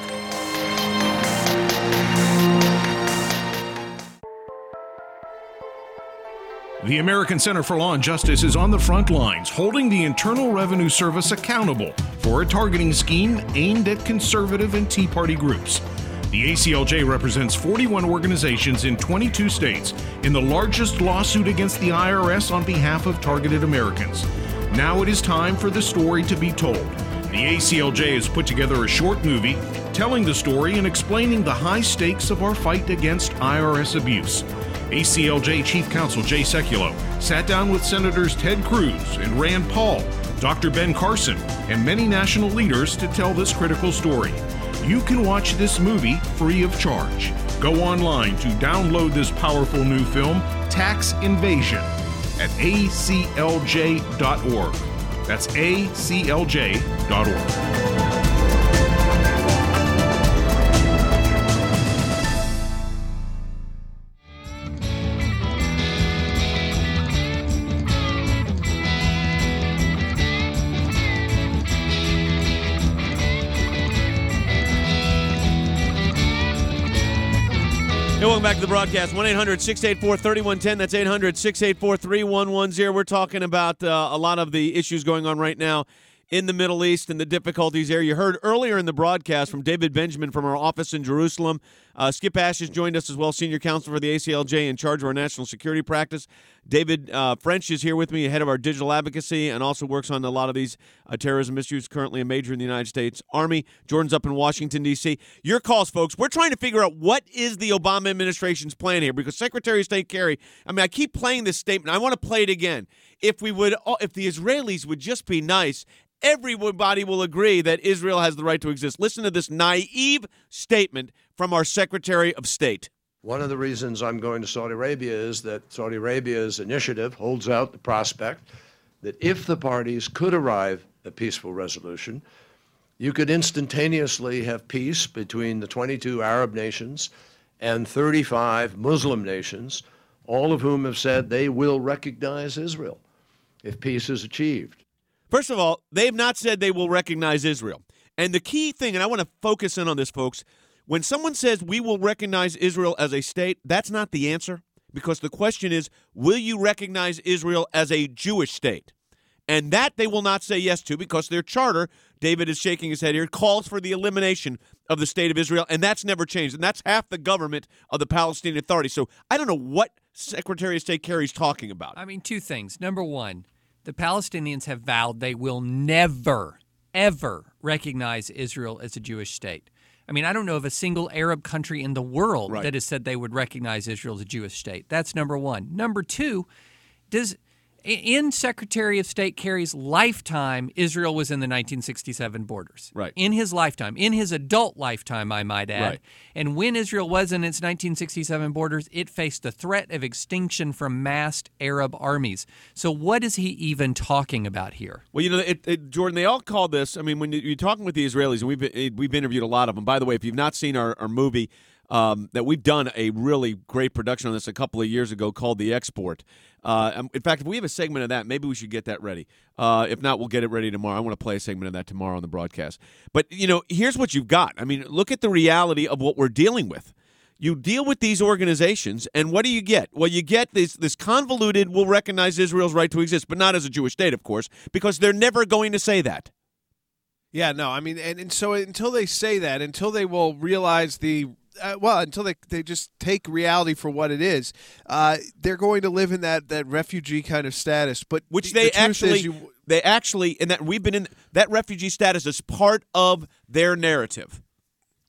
The American Center for Law and Justice is on the front lines, holding the Internal Revenue Service accountable for a targeting scheme aimed at conservative and Tea Party groups. The A C L J represents forty-one organizations in twenty-two states in the largest lawsuit against the I R S on behalf of targeted Americans. Now it is time for the story to be told. The A C L J has put together a short movie telling the story and explaining the high stakes of our fight against I R S abuse. A C L J Chief Counsel Jay Sekulow sat down with Senators Ted Cruz and Rand Paul, Doctor Ben Carson, and many national leaders to tell this critical story. You can watch this movie free of charge. Go online to download this powerful new film, Tax Invasion, at A C L J dot org. That's A C L J dot org. Hey, welcome back to the broadcast. one eight hundred, six eight four, three one one zero. That's eight hundred, six eight four, three one one zero. We're talking about uh, a lot of the issues going on right now in the Middle East and the difficulties there. You heard earlier in the broadcast from David Benjamin from our office in Jerusalem. Uh, Skip Ash has joined us as well, senior counsel for the A C L J in charge of our national security practice. David uh, French is here with me, head of our digital advocacy, and also works on a lot of these uh, terrorism issues, currently a major in the United States Army. Jordan's up in Washington, D C Your calls, folks. We're trying to figure out what is the Obama administration's plan here, because Secretary of State Kerry, I mean, I keep playing this statement. I want to play it again. If we would, if the Israelis would just be nice, everybody will agree that Israel has the right to exist. Listen to this naive statement from our Secretary of State. One of the reasons I'm going to Saudi Arabia is that Saudi Arabia's initiative holds out the prospect that if the parties could arrive at a peaceful resolution, you could instantaneously have peace between the twenty-two Arab nations and thirty-five Muslim nations, all of whom have said they will recognize Israel if peace is achieved. First of all, they have not said they will recognize Israel. And the key thing, and I want to focus in on this, folks, when someone says we will recognize Israel as a state, that's not the answer, because the question is, will you recognize Israel as a Jewish state? And that they will not say yes to, because their charter, David is shaking his head here, calls for the elimination of the state of Israel, and that's never changed. And that's half the government of the Palestinian Authority. So I don't know what Secretary of State Kerry's talking about. I mean, two things. Number one, the Palestinians have vowed they will never, ever recognize Israel as a Jewish state. I mean, I don't know of a single Arab country in the world right. that has said they would recognize Israel as a Jewish state. That's number one. Number two, does in Secretary of State Kerry's lifetime, Israel was in the nineteen sixty-seven borders. Right. In his lifetime, in his adult lifetime, I might add. Right. And when Israel was in its nineteen sixty-seven borders, it faced the threat of extinction from massed Arab armies. So what is he even talking about here? Well, you know, it, it, Jordan, they all call this, I mean, when you're talking with the Israelis, and we've, we've interviewed a lot of them. By the way, if you've not seen our, our movie, Um, that we've done a really great production on this a couple of years ago called The Export. Uh, in fact, if we have a segment of that, maybe we should get that ready. Uh, if not, we'll get it ready tomorrow. I want to play a segment of that tomorrow on the broadcast. But, you know, here's what you've got. I mean, look at the reality of what we're dealing with. You deal with these organizations, and what do you get? Well, you get this this convoluted, we'll recognize Israel's right to exist, but not as a Jewish state, of course, because they're never going to say that. Yeah, no, I mean, and, and so until they say that, until they will realize the Uh, well, until they they just take reality for what it is, uh, they're going to live in that, that refugee kind of status. But which the, they the actually you, they actually and that we've been in that refugee status as part of their narrative.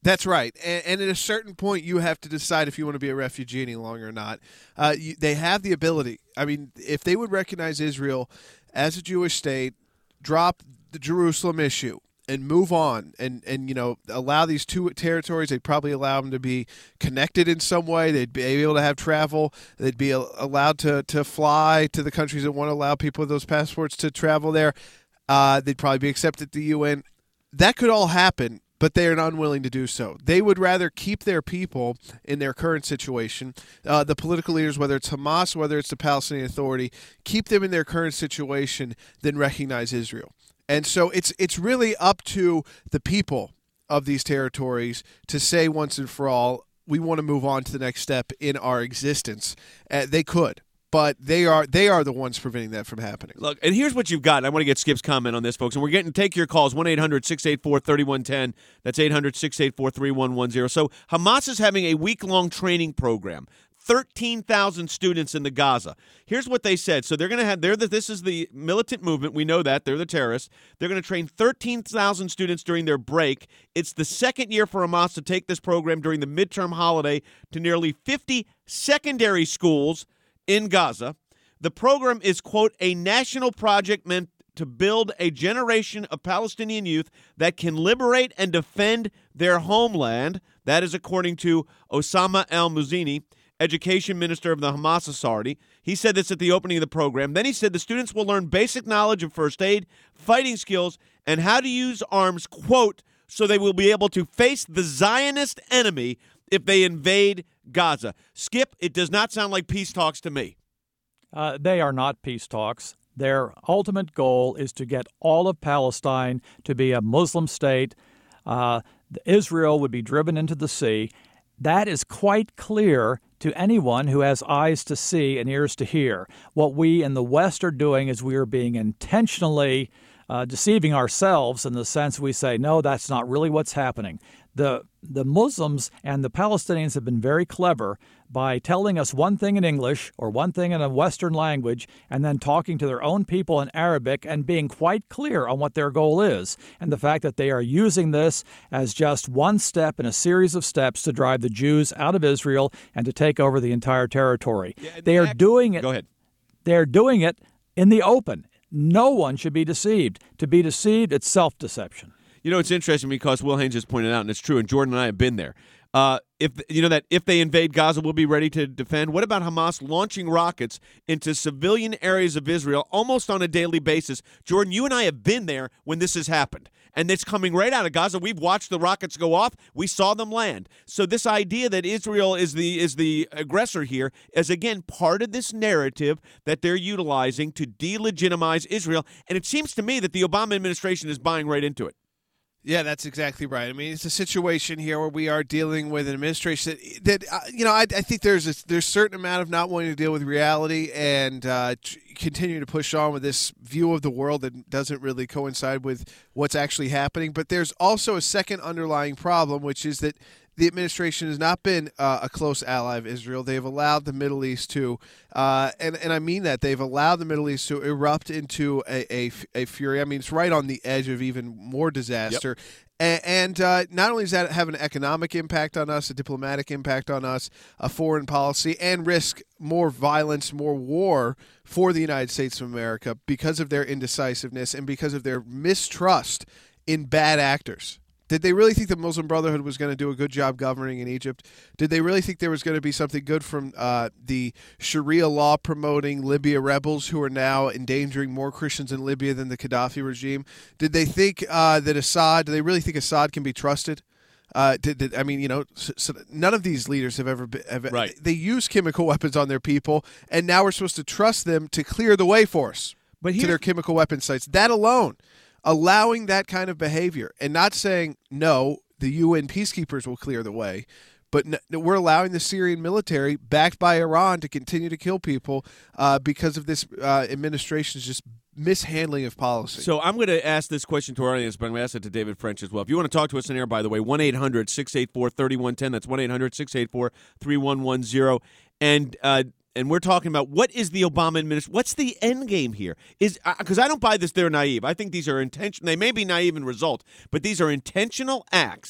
That's right. And, and at a certain point, you have to decide if you want to be a refugee any longer or not. Uh, you, they have the ability. I mean, if they would recognize Israel as a Jewish state, drop the Jerusalem issue, and move on and, and, you know, allow these two territories, they'd probably allow them to be connected in some way. They'd be able to have travel. They'd be allowed to, to fly to the countries that want to allow people with those passports to travel there. Uh, they'd probably be accepted at the U N. That could all happen, but they are unwilling to do so. They would rather keep their people in their current situation, uh, the political leaders, whether it's Hamas, whether it's the Palestinian Authority, keep them in their current situation than recognize Israel. And so it's it's really up to the people of these territories to say once and for all, we want to move on to the next step in our existence. Uh, they could, but they are they are the ones preventing that from happening. Look, and here's what you've got. I want to get Skip's comment on this, folks. And we're getting take your calls, one eight hundred six eight four three one one zero. That's eight hundred six eight four three one one zero. So Hamas is having a week-long training program. thirteen thousand students in the Gaza. Here's what they said. So they're going to have, they're the, this is the militant movement. We know that. They're the terrorists. They're going to train thirteen thousand students during their break. It's the second year for Hamas to take this program during the midterm holiday to nearly fifty secondary schools in Gaza. The program is, quote, a national project meant to build a generation of Palestinian youth that can liberate and defend their homeland. That is according to Osama al-Muzini, education minister of the Hamas Authority. He said this at the opening of the program. Then he said the students will learn basic knowledge of first aid, fighting skills, and how to use arms, quote, so they will be able to face the Zionist enemy if they invade Gaza. Skip, it does not sound like peace talks to me. Uh, they are not peace talks. Their ultimate goal is to get all of Palestine to be a Muslim state. Uh, Israel would be driven into the sea. That is quite clear to anyone who has eyes to see and ears to hear. What we in the West are doing is we are being intentionally uh, deceiving ourselves in the sense we say, no, that's not really what's happening. The the Muslims and the Palestinians have been very clever by telling us one thing in English or one thing in a Western language and then talking to their own people in Arabic and being quite clear on what their goal is, and the fact that they are using this as just one step in a series of steps to drive the Jews out of Israel and to take over the entire territory. Yeah, they are doing it. Go ahead. They're doing it in the open. No one should be deceived. To be deceived, it's self-deception. You know, it's interesting because Will Haynes just pointed out, and it's true, and Jordan and I have been there. Uh, if you know that if they invade Gaza, we'll be ready to defend. What about Hamas launching rockets into civilian areas of Israel almost on a daily basis? Jordan, you and I have been there when this has happened, and it's coming right out of Gaza. We've watched the rockets go off. We saw them land. So this idea that Israel is the is the aggressor here is, again, part of this narrative that they're utilizing to delegitimize Israel. And it seems to me that the Obama administration is buying right into it. Yeah, that's exactly right. I mean, it's a situation here where we are dealing with an administration that, that uh, you know, I, I think there's a, there's a certain amount of not wanting to deal with reality and uh, t- continue to push on with this view of the world that doesn't really coincide with what's actually happening. But there's also a second underlying problem, which is that the administration has not been uh, a close ally of Israel. They've allowed the Middle East to, uh, and, and I mean that, they've allowed the Middle East to erupt into a, a, a fury. I mean, it's right on the edge of even more disaster. Yep. And, and uh, not only does that have an economic impact on us, a diplomatic impact on us, a foreign policy, and risk more violence, more war for the United States of America because of their indecisiveness and because of their mistrust in bad actors. Did they really think the Muslim Brotherhood was going to do a good job governing in Egypt? Did they really think there was going to be something good from uh, the Sharia law promoting Libya rebels who are now endangering more Christians in Libya than the Gaddafi regime? Did they think uh, that Assad, do they really think Assad can be trusted? Uh, did, did I mean, you know, so, so none of these leaders have ever been. Have, right. They use chemical weapons on their people, and now we're supposed to trust them to clear the way for us but to their chemical weapon sites. That alone. Allowing that kind of behavior and not saying, no, the U N peacekeepers will clear the way, but no, we're allowing the Syrian military, backed by Iran, to continue to kill people uh, because of this uh, administration's just mishandling of policy. So I'm going to ask this question to our audience, but I'm going to ask it to David French as well. If you want to talk to us in air, by the way, one eight hundred six eight four three one one zero. That's one eight hundred six eight four three one one zero. And uh, and we're talking about what is the Obama administration? What's the end game here? Is because I don't buy this. They're naive. I think these are intentional. They may be naive in result, but these are intentional acts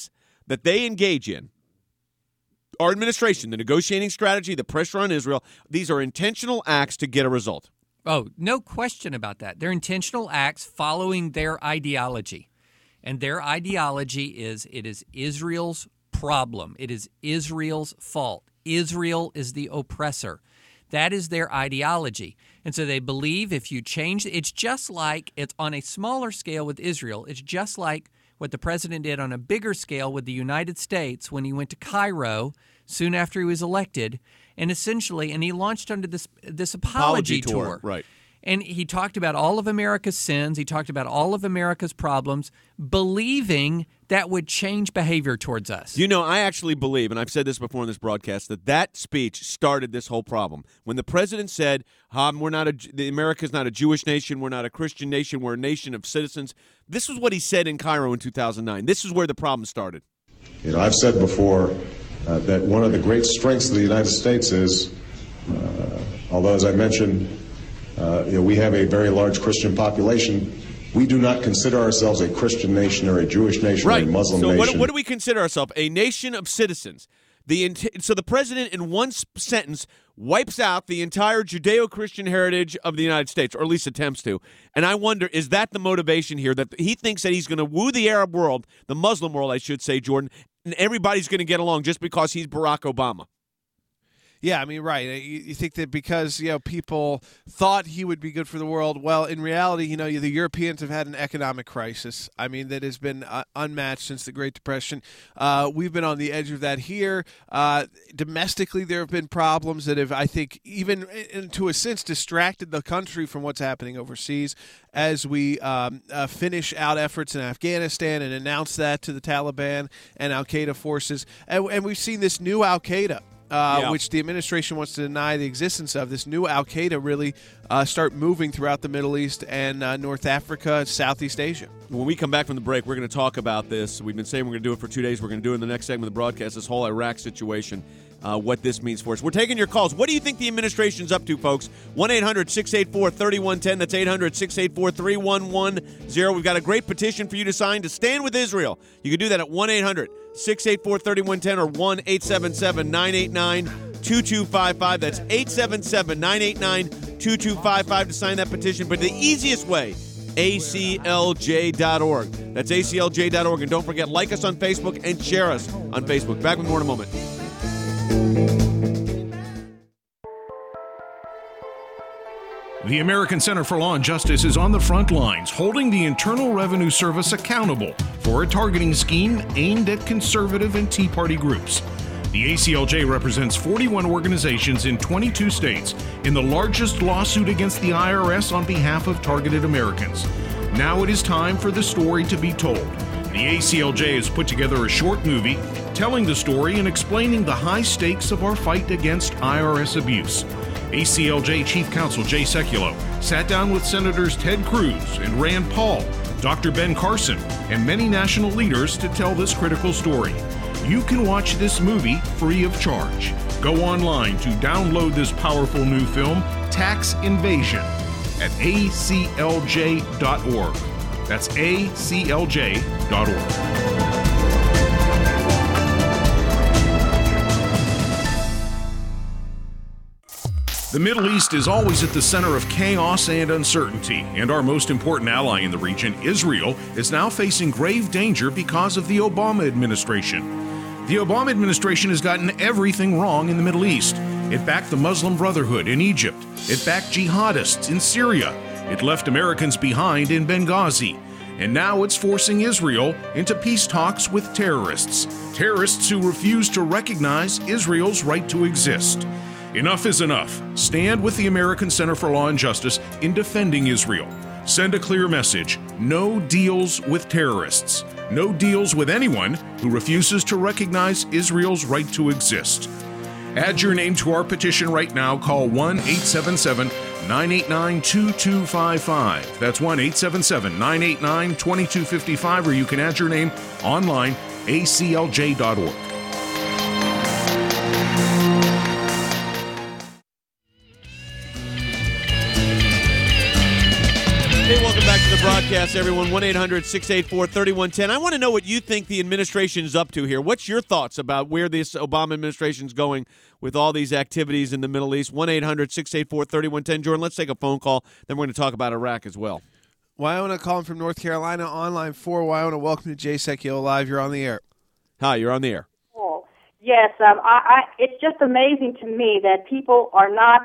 that they engage in, our administration, the negotiating strategy, the pressure on Israel, these are intentional acts to get a result. Oh, no question about that. They're intentional acts following their ideology. And their ideology is it is Israel's problem. It is Israel's fault. Israel is the oppressor. That is their ideology. And so they believe if you change, it's just like, it's on a smaller scale with Israel, it's just like what the president did on a bigger scale with the United States when he went to Cairo soon after he was elected, and essentially, and he launched under this this apology, apology tour, tour. Right. And he talked about all of America's sins. He talked about all of America's problems, believing that would change behavior towards us. You know, I actually believe, and I've said this before in this broadcast, that that speech started this whole problem. When the president said, um, "We're not a, the America's not a Jewish nation. We're not a Christian nation. We're a nation of citizens." This was what he said in Cairo in two thousand nine. This is where the problem started. You know, I've said before uh, that one of the great strengths of the United States is, uh, although as I mentioned, uh, you know, we have a very large Christian population, we do not consider ourselves a Christian nation or a Jewish nation right. or a Muslim so nation. So what, what do we consider ourselves? A nation of citizens. The So the president, in one sentence, wipes out the entire Judeo-Christian heritage of the United States, or at least attempts to. And I wonder, is that the motivation here, that he thinks that he's going to woo the Arab world, the Muslim world, I should say, Jordan, and everybody's going to get along just because he's Barack Obama? Yeah, I mean, right. You, you think that because, you know, people thought he would be good for the world. Well, in reality, you know, the Europeans have had an economic crisis. I mean, that has been uh, unmatched since the Great Depression. Uh, we've been on the edge of that here. Uh, domestically, there have been problems that have, I think, even in, to a sense, distracted the country from what's happening overseas as we um, uh, finish out efforts in Afghanistan and announce that to the Taliban and al-Qaeda forces. And, and we've seen this new al-Qaeda. Uh, yeah. Which the administration wants to deny the existence of. This new al-Qaeda really uh, start moving throughout the Middle East and uh, North Africa, Southeast Asia. When we come back from the break, we're going to talk about this. We've been saying we're going to do it for two days. We're going to do it in the next segment of the broadcast, this whole Iraq situation, uh, what this means for us. We're taking your calls. What do you think the administration's up to, folks? one eight hundred six eight four three one one zero. That's eight hundred six eight four three one one zero. We've got a great petition for you to sign to stand with Israel. You can do that at one eight hundred six eight four three one one zero or one eight seven seven nine eight nine two two five five. That's eight seven seven nine eight nine two two five five to sign that petition. But the easiest way, A C L J dot org. That's A C L J dot org. And don't forget, like us on Facebook and share us on Facebook. Back with more in a moment. The American Center for Law and Justice is on the front lines, holding the Internal Revenue Service accountable for a targeting scheme aimed at conservative and Tea Party groups. The A C L J represents forty-one organizations in twenty-two states in the largest lawsuit against the I R S on behalf of targeted Americans. Now it is time for the story to be told. The A C L J has put together a short movie telling the story and explaining the high stakes of our fight against I R S abuse. A C L J Chief Counsel Jay Sekulow sat down with Senators Ted Cruz and Rand Paul, Doctor Ben Carson, and many national leaders to tell this critical story. You can watch this movie free of charge. Go online to download this powerful new film, Tax Invasion, at A C L J dot org. That's A C L J dot org. The Middle East is always at the center of chaos and uncertainty, and our most important ally in the region, Israel, is now facing grave danger because of the Obama administration. The Obama administration has gotten everything wrong in the Middle East. It backed the Muslim Brotherhood in Egypt. It backed jihadists in Syria. It left Americans behind in Benghazi. And now it's forcing Israel into peace talks with terrorists. Terrorists who refuse to recognize Israel's right to exist. Enough is enough. Stand with the American Center for Law and Justice in defending Israel. Send a clear message. No deals with terrorists. No deals with anyone who refuses to recognize Israel's right to exist. Add your name to our petition right now. Call one eight seven seven nine eight nine two two five five. That's one eight seven seven nine eight nine two two five five, or you can add your name online, A C L J dot org. broadcast, everyone. one eight hundred six eight four three one one zero. I want to know what you think the administration is up to here. What's your thoughts about where this Obama administration is going with all these activities in the Middle East? one eight hundred six eight four three one one zero. Jordan, let's take a phone call. Then we're going to talk about Iraq as well. Wyona calling from North Carolina on line four. Wyona, welcome to J S E C Yo Live. You're on the air. Hi, you're on the air. Oh, yes, um, I, I, it's just amazing to me that people are not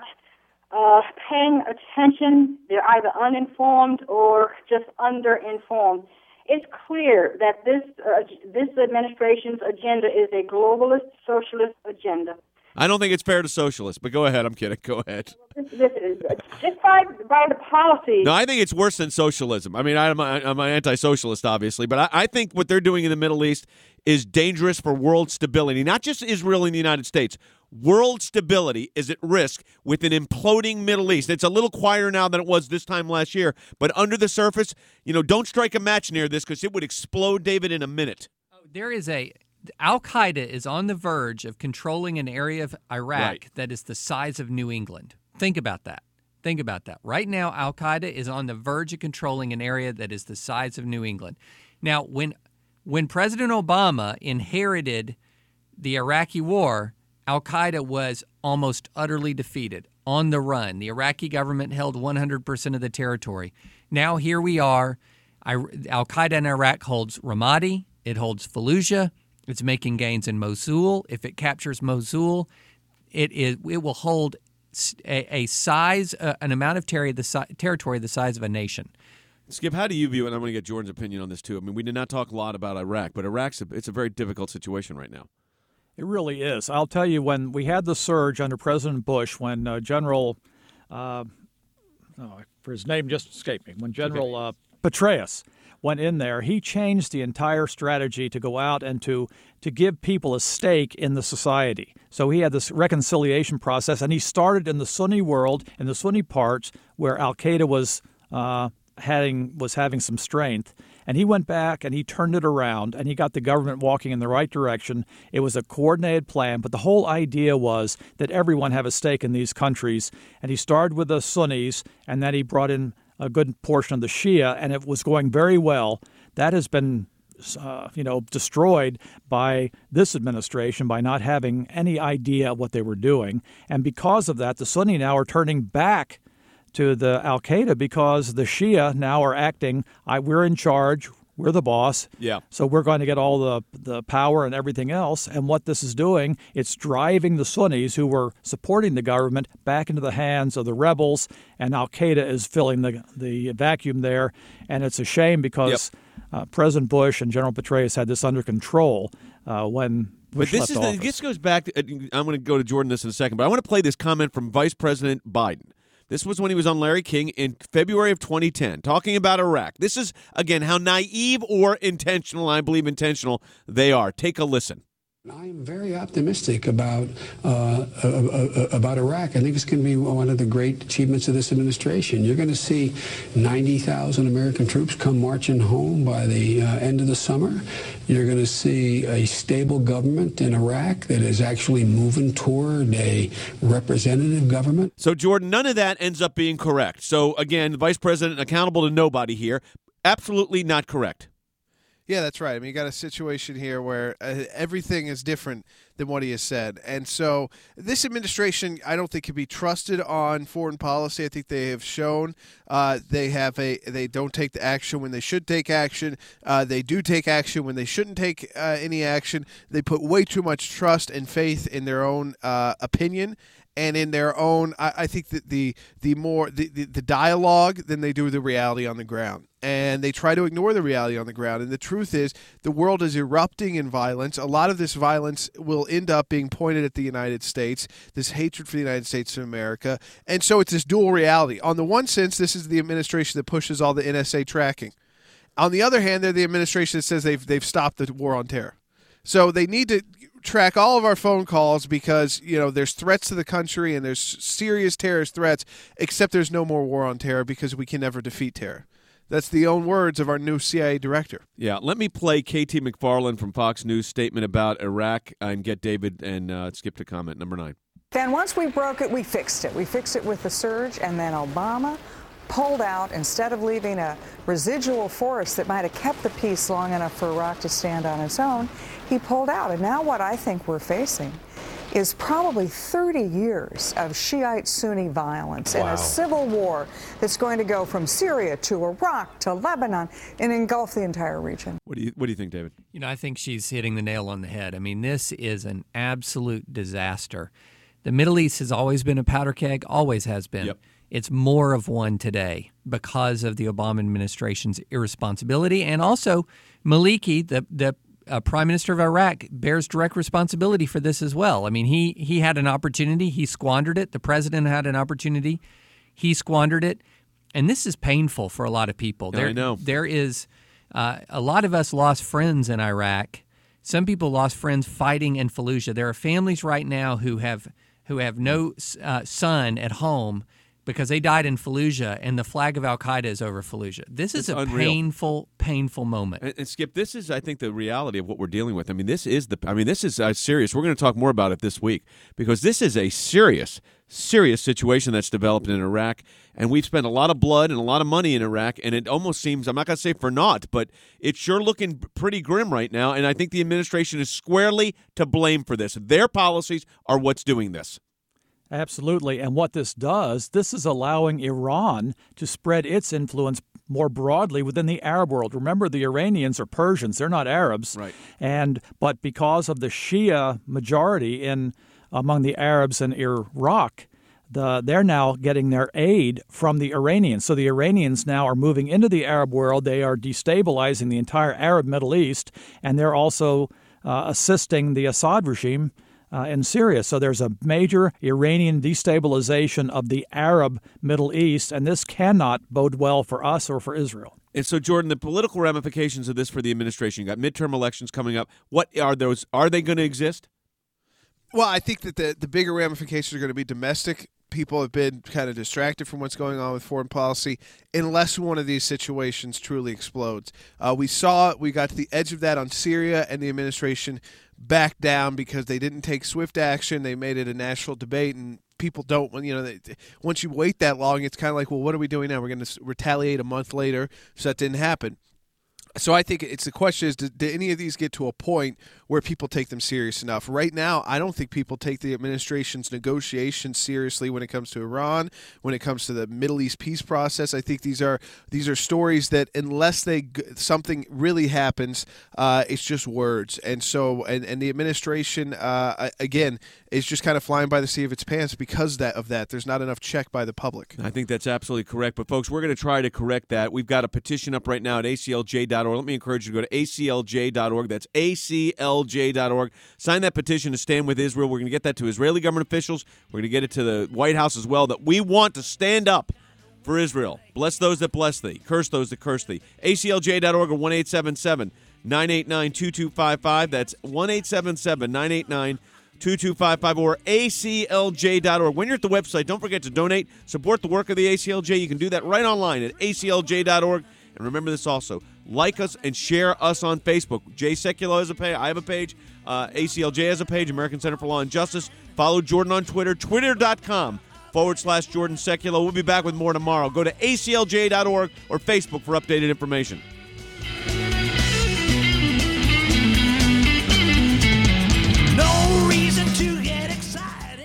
uh, paying attention. They're either uninformed or just underinformed. It's clear that this uh, this administration's agenda is a globalist socialist agenda. I don't think it's fair to socialists, but go ahead. I'm kidding. Go ahead. This, this is just by by the policies. No, I think it's worse than socialism. I mean, I'm, a, I'm an anti-socialist, obviously, but I, I think what they're doing in the Middle East is dangerous for world stability, not just Israel and the United States. World stability is at risk with an imploding Middle East. It's a little quieter now than it was this time last year, but under the surface, you know, don't strike a match near this because it would explode, David, in a minute. Oh, there is a Al-Qaeda is on the verge of controlling an area of Iraq Right. that is the size of New England. Think about that. Think about that. Right now, Al-Qaeda is on the verge of controlling an area that is the size of New England. Now, when when President Obama inherited the Iraqi war, Al-Qaeda was almost utterly defeated, on the run. The Iraqi government held one hundred percent of the territory. Now here we are. Al-Qaeda in Iraq holds Ramadi. It holds Fallujah. It's making gains in Mosul. If it captures Mosul, it is it will hold a, a size, uh, an amount of terri- the si- territory the size of a nation. Skip, how do you view it? And I'm going to get Jordan's opinion on this, too. I mean, we did not talk a lot about Iraq, but Iraq's a, it's a very difficult situation right now. It really is. I'll tell you, when we had the surge under President Bush, when uh, General, uh, oh, for his name just escaped me, when General uh, Petraeus went in there, he changed the entire strategy to go out and to to give people a stake in the society. So he had this reconciliation process, and he started in the Sunni world, in the Sunni parts where Al-Qaeda was uh, having was having some strength. And he went back and he turned it around and he got the government walking in the right direction. It was a coordinated plan, but the whole idea was that everyone have a stake in these countries. And he started with the Sunnis, and then he brought in a good portion of the Shia, and it was going very well. That has been, uh, you know, destroyed by this administration by not having any idea what they were doing. And because of that, the Sunni now are turning back to the Al-Qaeda because the Shia now are acting, I, we're in charge, we're the boss, yeah. so we're going to get all the, the power and everything else. And what this is doing, it's driving the Sunnis who were supporting the government back into the hands of the rebels, and Al-Qaeda is filling the, the vacuum there. And it's a shame because yep. uh, President Bush and General Petraeus had this under control uh, when Bush But this left is office. the, this goes back to, I'm going to go to Jordan this in a second, but I want to play this comment from Vice President Biden. This was when he was on Larry King in February of twenty ten, talking about Iraq. This is, again, how naive or intentional, I believe intentional, they are. Take a listen. I am very optimistic about uh, uh, uh, about Iraq. I think it's going to be one of the great achievements of this administration. You're going to see ninety thousand American troops come marching home by the uh, end of the summer. You're going to see a stable government in Iraq that is actually moving toward a representative government. So, Jordan, none of that ends up being correct. So, again, the Vice President accountable to nobody here. Absolutely not correct. Yeah, that's right. I mean, you got a situation here where uh, everything is different than what he has said. And so this administration, I don't think, can be trusted on foreign policy. I think they have shown uh, they have a they don't take the action when they should take action. Uh, they do take action when they shouldn't take uh, any action. They put way too much trust and faith in their own uh, opinion and in their own, I, I think that the the more the, the, the dialogue than they do the reality on the ground. And they try to ignore the reality on the ground. And the truth is, the world is erupting in violence. A lot of this violence will end up being pointed at the United States, this hatred for the United States of America. And so it's this dual reality. On the one sense, this is the administration that pushes all the N S A tracking. On the other hand, they're the administration that says they've they've stopped the war on terror. So they need to track all of our phone calls because, you know, there's threats to the country and there's serious terrorist threats, except there's no more war on terror because we can never defeat terror. That's the own words of our new C I A director. Yeah, let me play K T McFarland from Fox News' statement about Iraq and get David and uh, Skip to comment. Number nine. Then once we broke it, we fixed it. We fixed it with the surge, and then Obama pulled out instead of leaving a residual force that might have kept the peace long enough for Iraq to stand on its own. He pulled out. And now what I think we're facing is probably thirty years of Shiite-Sunni violence Wow. and a civil war that's going to go from Syria to Iraq to Lebanon and engulf the entire region. What do you What do you think, David? You know, I think she's hitting the nail on the head. I mean, this is an absolute disaster. The Middle East has always been a powder keg, always has been. Yep. It's more of one today because of the Obama administration's irresponsibility, and also Maliki, the the Uh, Prime Minister of Iraq, bears direct responsibility for this as well. I mean, he he had an opportunity. He squandered it. The president had an opportunity. He squandered it. And this is painful for a lot of people. I know. There is uh, a lot of us lost friends in Iraq. Some people lost friends fighting in Fallujah. There are families right now who have who have no uh, son at home because they died in Fallujah, and the flag of al-Qaeda is over Fallujah. This is It's a unreal. painful, painful moment. And, and Skip, this is, I think, the reality of what we're dealing with. I mean, this is the. I mean, this is uh, serious. We're going to talk more about it this week because this is a serious, serious situation that's developed in Iraq, and we've spent a lot of blood and a lot of money in Iraq, and it almost seems, I'm not going to say for naught, but it's sure looking pretty grim right now. And I think the administration is squarely to blame for this. Their policies are what's doing this. Absolutely. And what this does, this is allowing Iran to spread its influence more broadly within the Arab world. Remember, the Iranians are Persians. They're not Arabs. Right. And but because of the Shia majority in among the Arabs in Iraq, the, they're now getting their aid from the Iranians. So the Iranians now are moving into the Arab world. They are destabilizing the entire Arab Middle East, and they're also uh, assisting the Assad regime Uh, in Syria. So there's a major Iranian destabilization of the Arab Middle East, and this cannot bode well for us or for Israel. And so, Jordan, the political ramifications of this for the administration, you got midterm elections coming up. What are those? Are they going to exist? Well, I think that the, the bigger ramifications are going to be domestic. People have been kind of distracted from what's going on with foreign policy unless one of these situations truly explodes. Uh, we saw we got to the edge of that on Syria, and the administration backed down because they didn't take swift action. They made it a national debate, and people don't, you know, they, once you wait that long, it's kind of like, well, what are we doing now? We're going to retaliate a month later, so that didn't happen. So I think it's the question is, did, did any of these get to a point where people take them serious enough? Right now, I don't think people take the administration's negotiations seriously when it comes to Iran, when it comes to the Middle East peace process. I think these are these are stories that unless they something really happens, uh, it's just words. And so, and, and the administration uh, again is just kind of flying by the seat of its pants because that of that. There's not enough check by the public. I think that's absolutely correct. But folks, we're going to try to correct that. We've got a petition up right now at A C L J dot org. Let me encourage you to go to A C L J dot org. That's A C L J dot org. Sign that petition to stand with Israel. We're going to get that to Israeli government officials. We're going to get it to the White House as well, that we want to stand up for Israel. Bless those that bless thee. Curse those that curse thee. A C L J dot org or one eight seven seven, nine eight nine, two two five five. That's one eight seven seven, nine eight nine, two two five five or A C L J dot org. When you're at the website, don't forget to donate. Support the work of the A C L J. You can do that right online at A C L J dot org. And remember this also. Like us and share us on Facebook. Jay Sekulow has a page. I have a page. Uh, A C L J has a page. American Center for Law and Justice. Follow Jordan on Twitter. Twitter.com forward slash Jordan Sekulow. We'll be back with more tomorrow. Go to A C L J dot org or Facebook for updated information. No reason to get excited.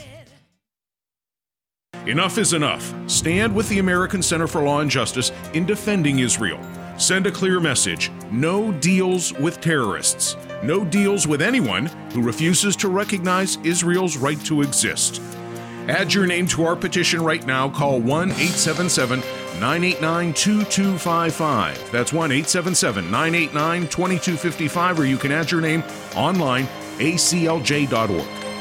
Enough is enough. Stand with the American Center for Law and Justice in defending Israel. Send a clear message. No deals with terrorists. No deals with anyone who refuses to recognize Israel's right to exist. Add your name to our petition right now. Call one eight seven seven, nine eight nine, two two five five. That's one eight seven seven, nine eight nine, two two five five, or you can add your name online, A C L J dot org.